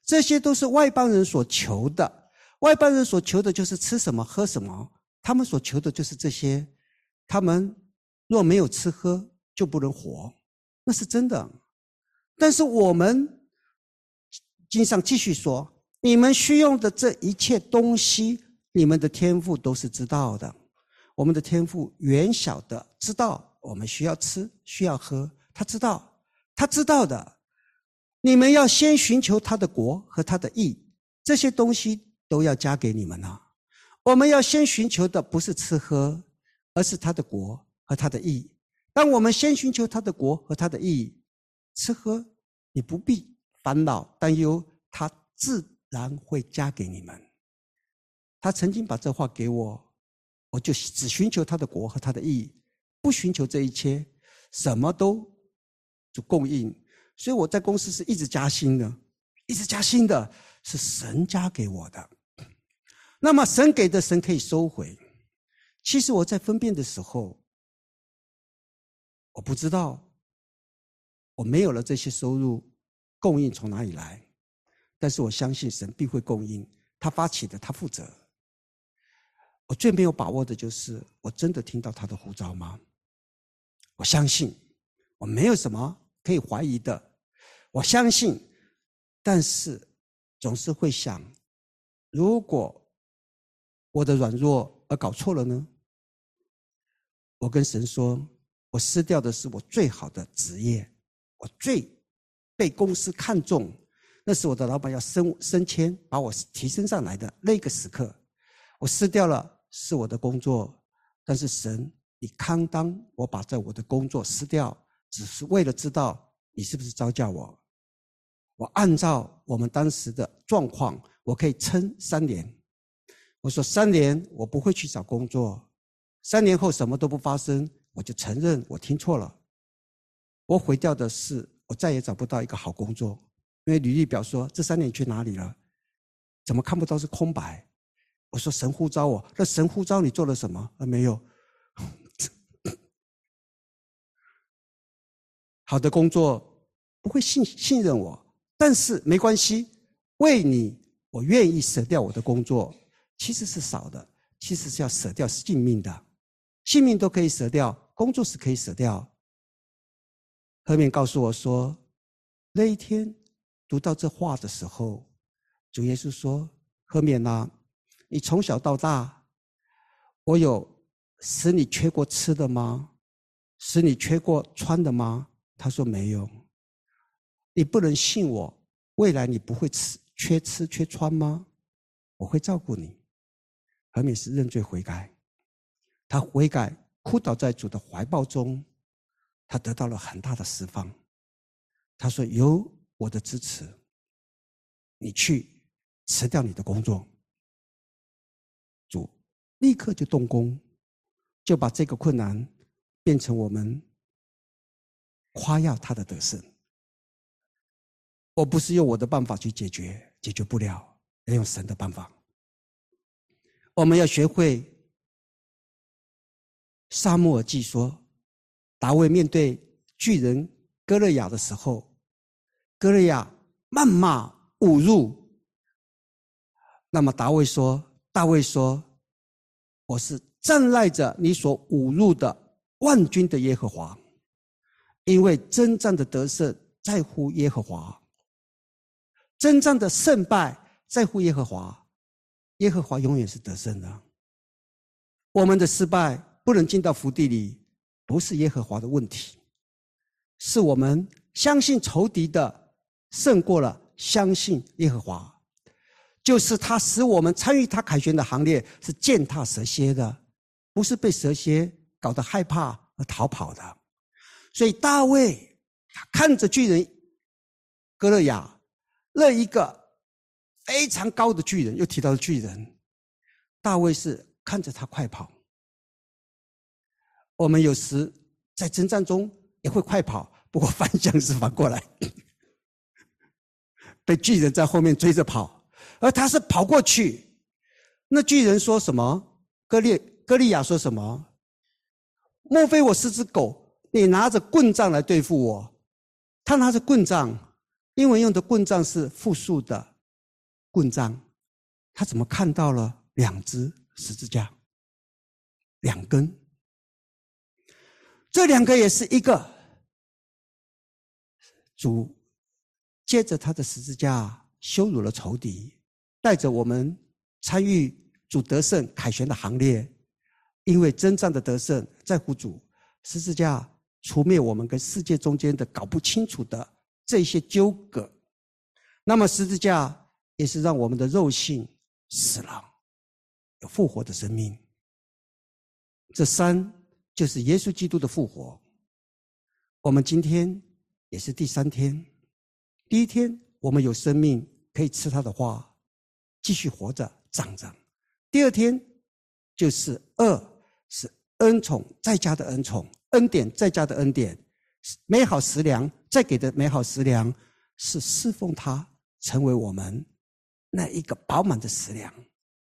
这些都是外邦人所求的。外邦人所求的就是吃什么喝什么，他们所求的就是这些。他们若没有吃喝就不能活，那是真的。但是我们经上继续说，你们需用的这一切东西，你们的天父都是知道的。我们的天父远晓的知道我们需要吃需要喝，他知道，他知道的。你们要先寻求他的国和他的义，这些东西都要加给你们了。我们要先寻求的不是吃喝，而是他的国和他的义。当我们先寻求他的国和他的义，吃喝你不必烦恼担忧，他自然会加给你们。他曾经把这话给我，我就只寻求他的国和他的义，不寻求这一切，什么都就供应。所以我在公司是一直加薪的，一直加薪的，是神加给我的。那么神给的，神可以收回。其实我在分辨的时候，我不知道我没有了这些收入，供应从哪里来，但是我相信神必会供应，他发起的他负责。我最没有把握的就是我真的听到他的呼召吗？我相信我没有什么可以怀疑的，我相信，但是总是会想，如果我的软弱而搞错了呢？我跟神说，我失掉的是我最好的职业，我最被公司看重，那是我的老板要升升迁把我提升上来的那个时刻，我失掉了是我的工作，但是神，你堪当我把在我的工作失掉，只是为了知道你是不是召叫我。我按照我们当时的状况，我可以撑三年。我说三年我不会去找工作，三年后什么都不发生，我就承认我听错了。我毁掉的是我再也找不到一个好工作，因为履历表说这三年去哪里了，怎么看不到是空白。我说神呼召我，那神呼召你做了什么？啊，没有。好的工作不会信信任我，但是没关系，为你我愿意舍掉我的工作，其实是少的，其实是要舍掉性命的，性命都可以舍掉，工作是可以舍掉。赫面告诉我说，那一天读到这话的时候，主耶稣说，赫面啊，你从小到大，我有使你缺过吃的吗？使你缺过穿的吗？他说没有。你不能信我，未来你不会吃缺吃缺穿吗？我会照顾你。赫面是认罪悔改，他悔改哭倒在主的怀抱中，他得到了很大的释放。他说有我的支持，你去辞掉你的工作。主立刻就动工，就把这个困难变成我们夸耀他的得胜。我不是用我的办法去解决，解决不了，要用神的办法。我们要学会撒母耳记说，大卫面对巨人歌利亚的时候，歌利亚谩骂侮辱，那么大卫说大卫说我是站赖着你所侮辱的万军的耶和华，因为征战的得胜在乎耶和华，征战的胜败在乎耶和华，耶和华永远是得胜的。我们的失败不能进到福地里，不是耶和华的问题，是我们相信仇敌的胜过了相信耶和华，就是他使我们参与他凯旋的行列，是践踏蛇蝎的，不是被蛇蝎搞得害怕而逃跑的。所以大卫看着巨人歌利亚，那一个非常高的巨人，又提到了巨人，大卫是看着他快跑。我们有时在征战中也会快跑，不过反向是反过来，被巨人在后面追着跑，而他是跑过去。那巨人说什么？歌利歌利亚说什么？莫非我是只狗，你拿着棍杖来对付我？他拿着棍杖，英文用的棍杖是复数的棍杖，他怎么看到了两只十字架？两根，这两个也是一个。主借着他的十字架羞辱了仇敌，带着我们参与主得胜凯旋的行列。因为征战的得胜在乎主，十字架除灭我们跟世界中间的搞不清楚的这些纠葛。那么十字架也是让我们的肉性死了，有复活的生命。这三就是耶稣基督的复活。我们今天也是第三天。第一天我们有生命可以吃他的话，继续活着长着。第二天就是二，是恩宠再加的恩宠，恩典再加的恩典，美好食粮再给的美好食粮，是侍奉他成为我们那一个饱满的食粮。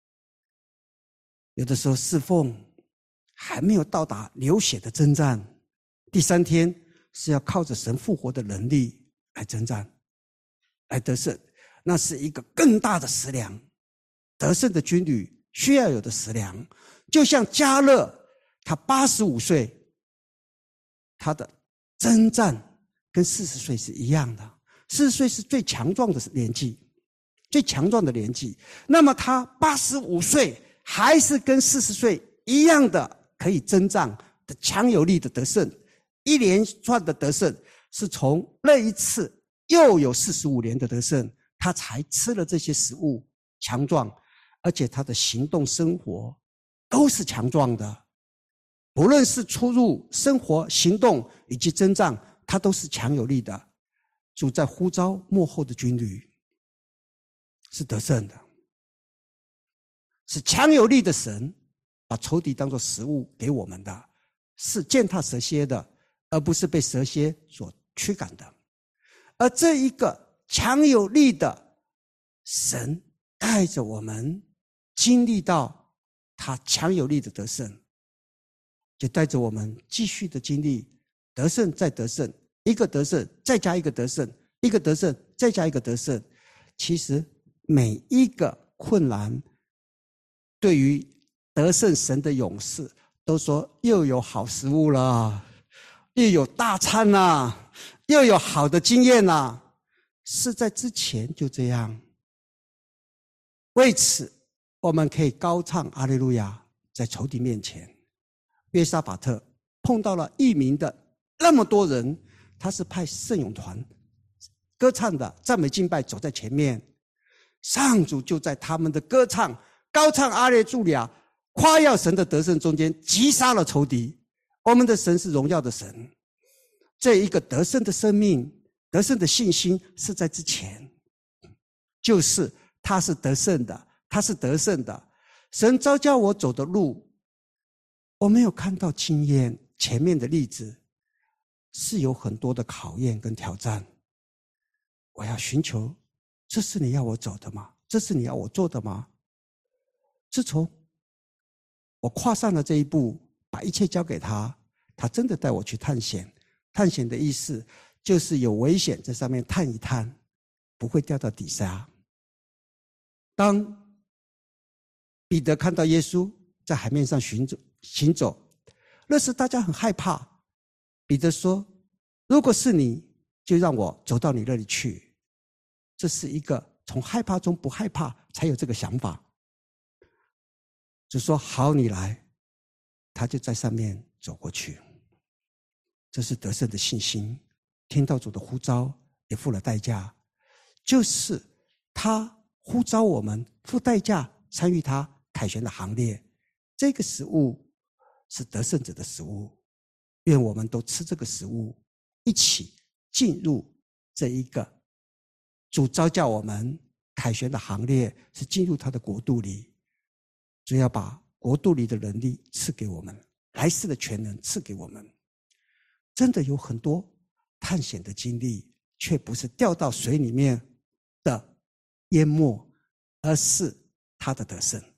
有的时候侍奉还没有到达流血的征战，第三天是要靠着神复活的能力来征战，来得胜。那是一个更大的食粮，得胜的军旅需要有的食粮。就像迦勒他八十五岁，他的征战跟四十岁是一样的。四十岁是最强壮的年纪，最强壮的年纪。那么他八十五岁还是跟四十岁一样的可以征战的强有力的得胜。一连串的得胜是从那一次又有四十五年的得胜，他才吃了这些食物强壮，而且他的行动生活都是强壮的。不论是出入生活行动以及征战，他都是强有力的。主在呼召末后的军旅是得胜的，是强有力的神把仇敌当作食物给我们的，是践踏蛇蝎的，而不是被蛇蝎所驱赶的。而这一个强有力的神带着我们经历到他强有力的得胜，就带着我们继续的经历得胜再得胜，一个得胜再加一个得胜，一个得胜再加一个得胜。其实每一个困难对于得胜神的勇士都说又有好食物了，又有大餐啦，又有好的经验啦，是在之前就这样。为此我们可以高唱阿利路亚。在仇敌面前，约沙法特碰到了异民的那么多人，他是派圣咏团歌唱的赞美敬拜走在前面，上主就在他们的歌唱高唱阿列路亚夸耀神的得胜中间击杀了仇敌。我们的神是荣耀的神，这一个得胜的生命得胜的信心是在之前，就是他是得胜的，他是得胜的。神召叫我走的路，我没有看到经验，前面的例子是有很多的考验跟挑战。我要寻求，这是你要我走的吗？这是你要我做的吗？自从我跨上了这一步，把一切交给他，他真的带我去探险。探险的意思就是有危险在上面探一探，不会掉到底下。当彼得看到耶稣在海面上行走行走，那时大家很害怕。彼得说，如果是你，就让我走到你那里去。这是一个从害怕中不害怕才有这个想法。就说好，你来，他就在上面走过去。这是得胜的信心，听到主的呼召，也付了代价，就是他呼召我们付代价参与他凯旋的行列。这个食物是得胜者的食物，愿我们都吃这个食物，一起进入这一个主召叫我们凯旋的行列，是进入他的国度里。主要把国度里的能力赐给我们，来世的全能赐给我们。真的有很多探险的经历，却不是掉到水里面的淹没，而是他的得胜。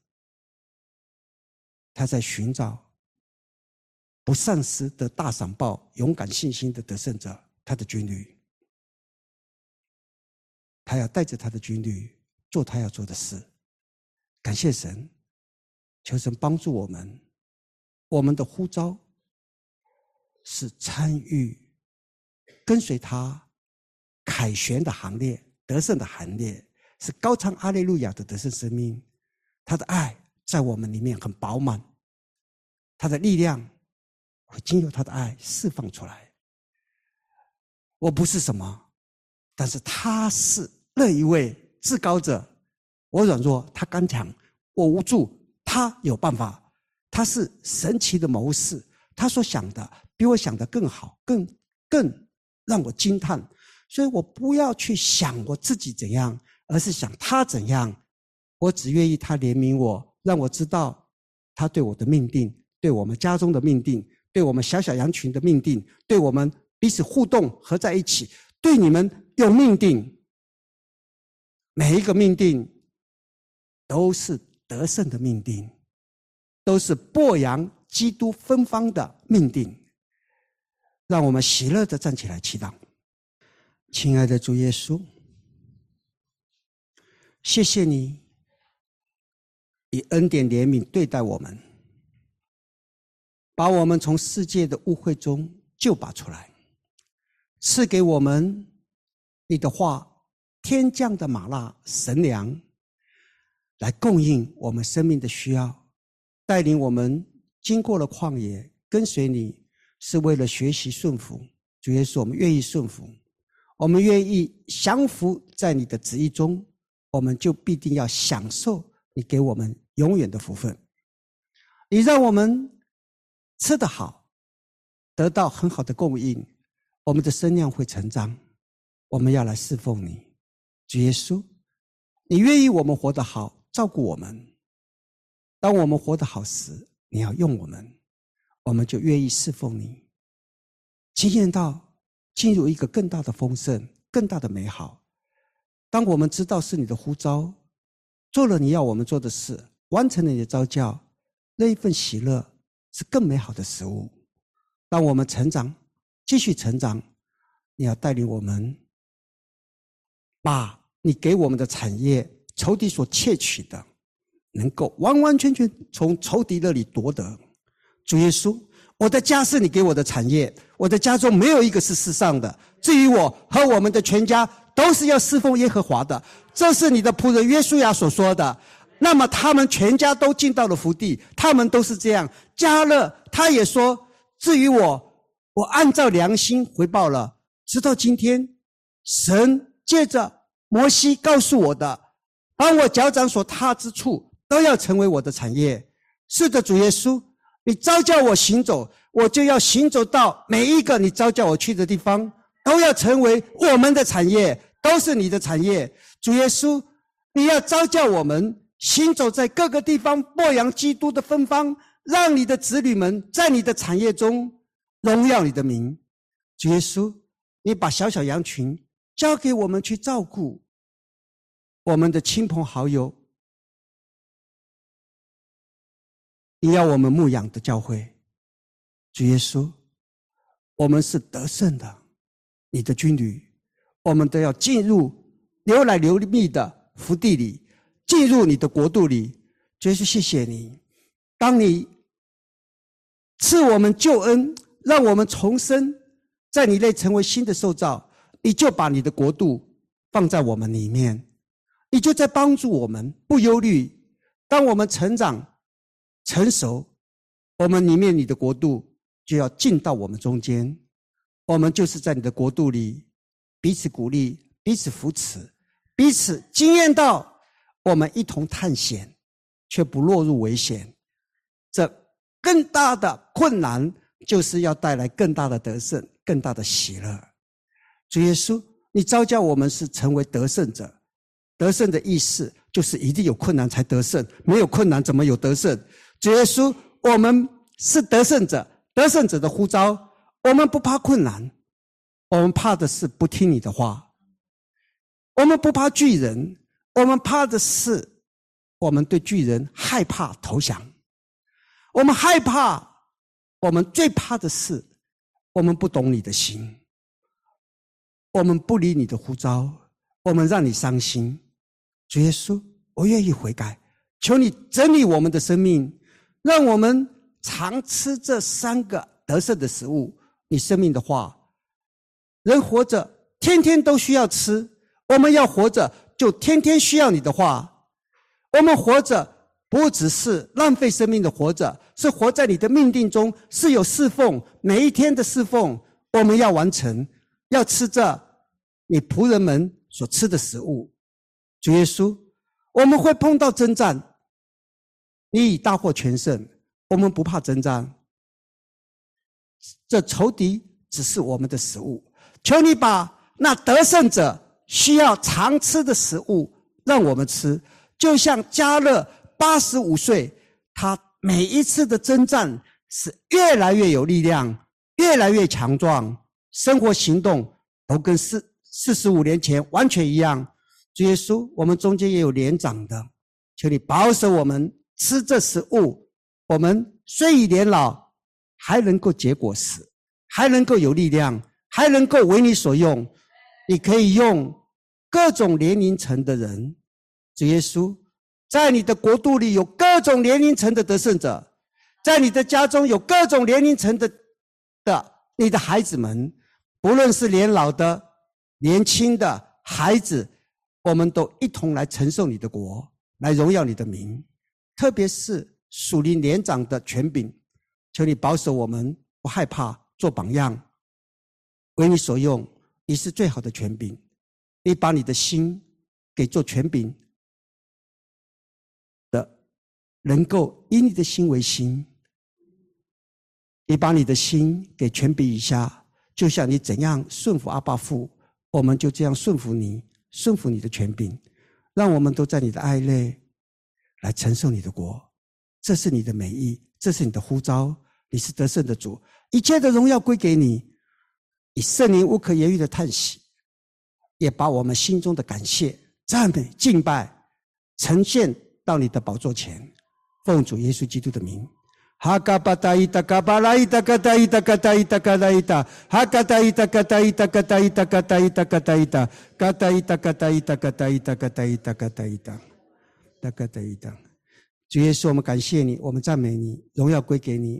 他在寻找不丧失的大赏报、勇敢信心的得胜者，他的军旅。他要带着他的军旅做他要做的事。感谢神，求神帮助我们，我们的呼召是参与跟随他凯旋的行列，得胜的行列，是高唱阿肋路亚的得胜生命。他的爱在我们里面很饱满，他的力量会经由他的爱释放出来。我不是什么，但是他是那一位至高者。我软弱，他刚强；我无助，他有办法。他是神奇的谋士，他所想的比我想的更好，更更让我惊叹。所以我不要去想我自己怎样，而是想他怎样。我只愿意他怜悯我，让我知道他对我的命定，对我们家中的命定，对我们小小羊群的命定，对我们彼此互动合在一起，对你们有命定。每一个命定都是得胜的命定，都是播扬基督芬芳的命定。让我们喜乐地站起来祈祷。亲爱的主耶稣，谢谢你以恩典怜悯对待我们，把我们从世界的污秽中救拔出来，赐给我们你的话，天降的玛纳神粮，来供应我们生命的需要，带领我们经过了旷野，跟随你是为了学习顺服。主耶稣，我们愿意顺服，我们愿意降服在你的旨意中，我们就必定要享受你给我们永远的福分。你让我们吃得好，得到很好的供应，我们的身量会成长。我们要来侍奉你。主耶稣，你愿意我们活得好，照顾我们。当我们活得好时，你要用我们，我们就愿意侍奉你，经验到进入一个更大的丰盛，更大的美好。当我们知道是你的呼召，做了你要我们做的事，完成了你的召叫，那一份喜乐是更美好的食物。当我们成长，继续成长，你要带领我们把你给我们的产业，仇敌所窃取的，能够完完全全从仇敌那里夺得。主耶稣，我的家是你给我的产业，我的家中没有一个是世上的。至于我和我们的全家，都是要侍奉耶和华的。这是你的仆人约书亚所说的。那么他们全家都进到了福地，他们都是这样。迦勒他也说，至于我，我按照良心回报了。直到今天，神借着摩西告诉我的，当我脚掌所踏之处，都要成为我的产业。是的，主耶稣，你召叫我行走，我就要行走到每一个你召叫我去的地方，都要成为我们的产业，都是你的产业。主耶稣，你要召叫我们行走在各个地方，播扬基督的芬芳，让你的子女们在你的产业中荣耀你的名。主耶稣，你把小小羊群交给我们去照顾，我们的亲朋好友，你要我们牧养的教会。主耶稣，我们是得胜的，你的军旅，我们都要进入流奶流蜜的福地里，进入你的国度里。主耶稣，谢谢你，当你赐我们救恩，让我们重生，在你内成为新的受造，你就把你的国度放在我们里面，你就在帮助我们不忧虑。当我们成长成熟，我们里面你的国度就要进到我们中间，我们就是在你的国度里彼此鼓励，彼此扶持，彼此经验到我们一同探险，却不落入危险。这更大的困难就是要带来更大的得胜，更大的喜乐。主耶稣，你召叫我们是成为得胜者。得胜的意思就是一定有困难才得胜，没有困难怎么有得胜？主耶稣，我们是得胜者，得胜者的呼召，我们不怕困难，我们怕的是不听你的话。我们不怕巨人，我们怕的是我们对巨人害怕投降。我们害怕，我们最怕的是我们不懂你的心，我们不理你的呼召，我们让你伤心。 主耶稣，我愿意悔改，求你整理我们的生命，让我们常吃这三个得胜的食物，你生命的话。人活着天天都需要吃，我们要活着就天天需要你的话。我们活着不只是浪费生命的活着，是活在你的命定中，是有侍奉，每一天的侍奉我们要完成，要吃这你仆人们所吃的食物。主耶稣，我们会碰到征战，你已大获全胜，我们不怕征战，这仇敌只是我们的食物。求你把那得胜者需要常吃的食物让我们吃，就像迦勒八十五岁，他每一次的征战是越来越有力量，越来越强壮，生活行动都跟四四十五年前完全一样。主耶稣，我们中间也有年长的，求你保守我们吃这食物，我们虽已年老，还能够结果实，还能够有力量，还能够为你所用。你可以用各种年龄层的人，主耶稣，在你的国度里有各种年龄层的得胜者，在你的家中有各种年龄层的的你的孩子们，不论是年老的、年轻的孩子，我们都一同来承受你的国，来荣耀你的名。特别是属灵年长的权柄，求你保守我们不害怕，做榜样，为你所用。你是最好的权柄，你把你的心给做权柄的，能够以你的心为心。你把你的心给权柄以下，就像你怎样顺服阿爸父，我们就这样顺服你，顺服你的权柄，让我们都在你的爱内来承受你的国。这是你的美意，这是你的呼召，你是得胜的主，一切的荣耀归给你。以圣灵无可言喻的叹息，也把我们心中的感谢、赞美、敬拜呈现到你的宝座前，奉主耶稣基督的名。哈嘎巴达伊达嘎巴拉伊达嘎达伊达嘎达伊达嘎达伊达哈嘎达伊达嘎达伊达嘎达伊达嘎达伊达嘎达伊达嘎达伊达嘎达伊达嘎达伊达嘎达伊达嘎达伊达嘎达伊达。主耶稣，我们感谢你，我们赞美你，荣耀归给你。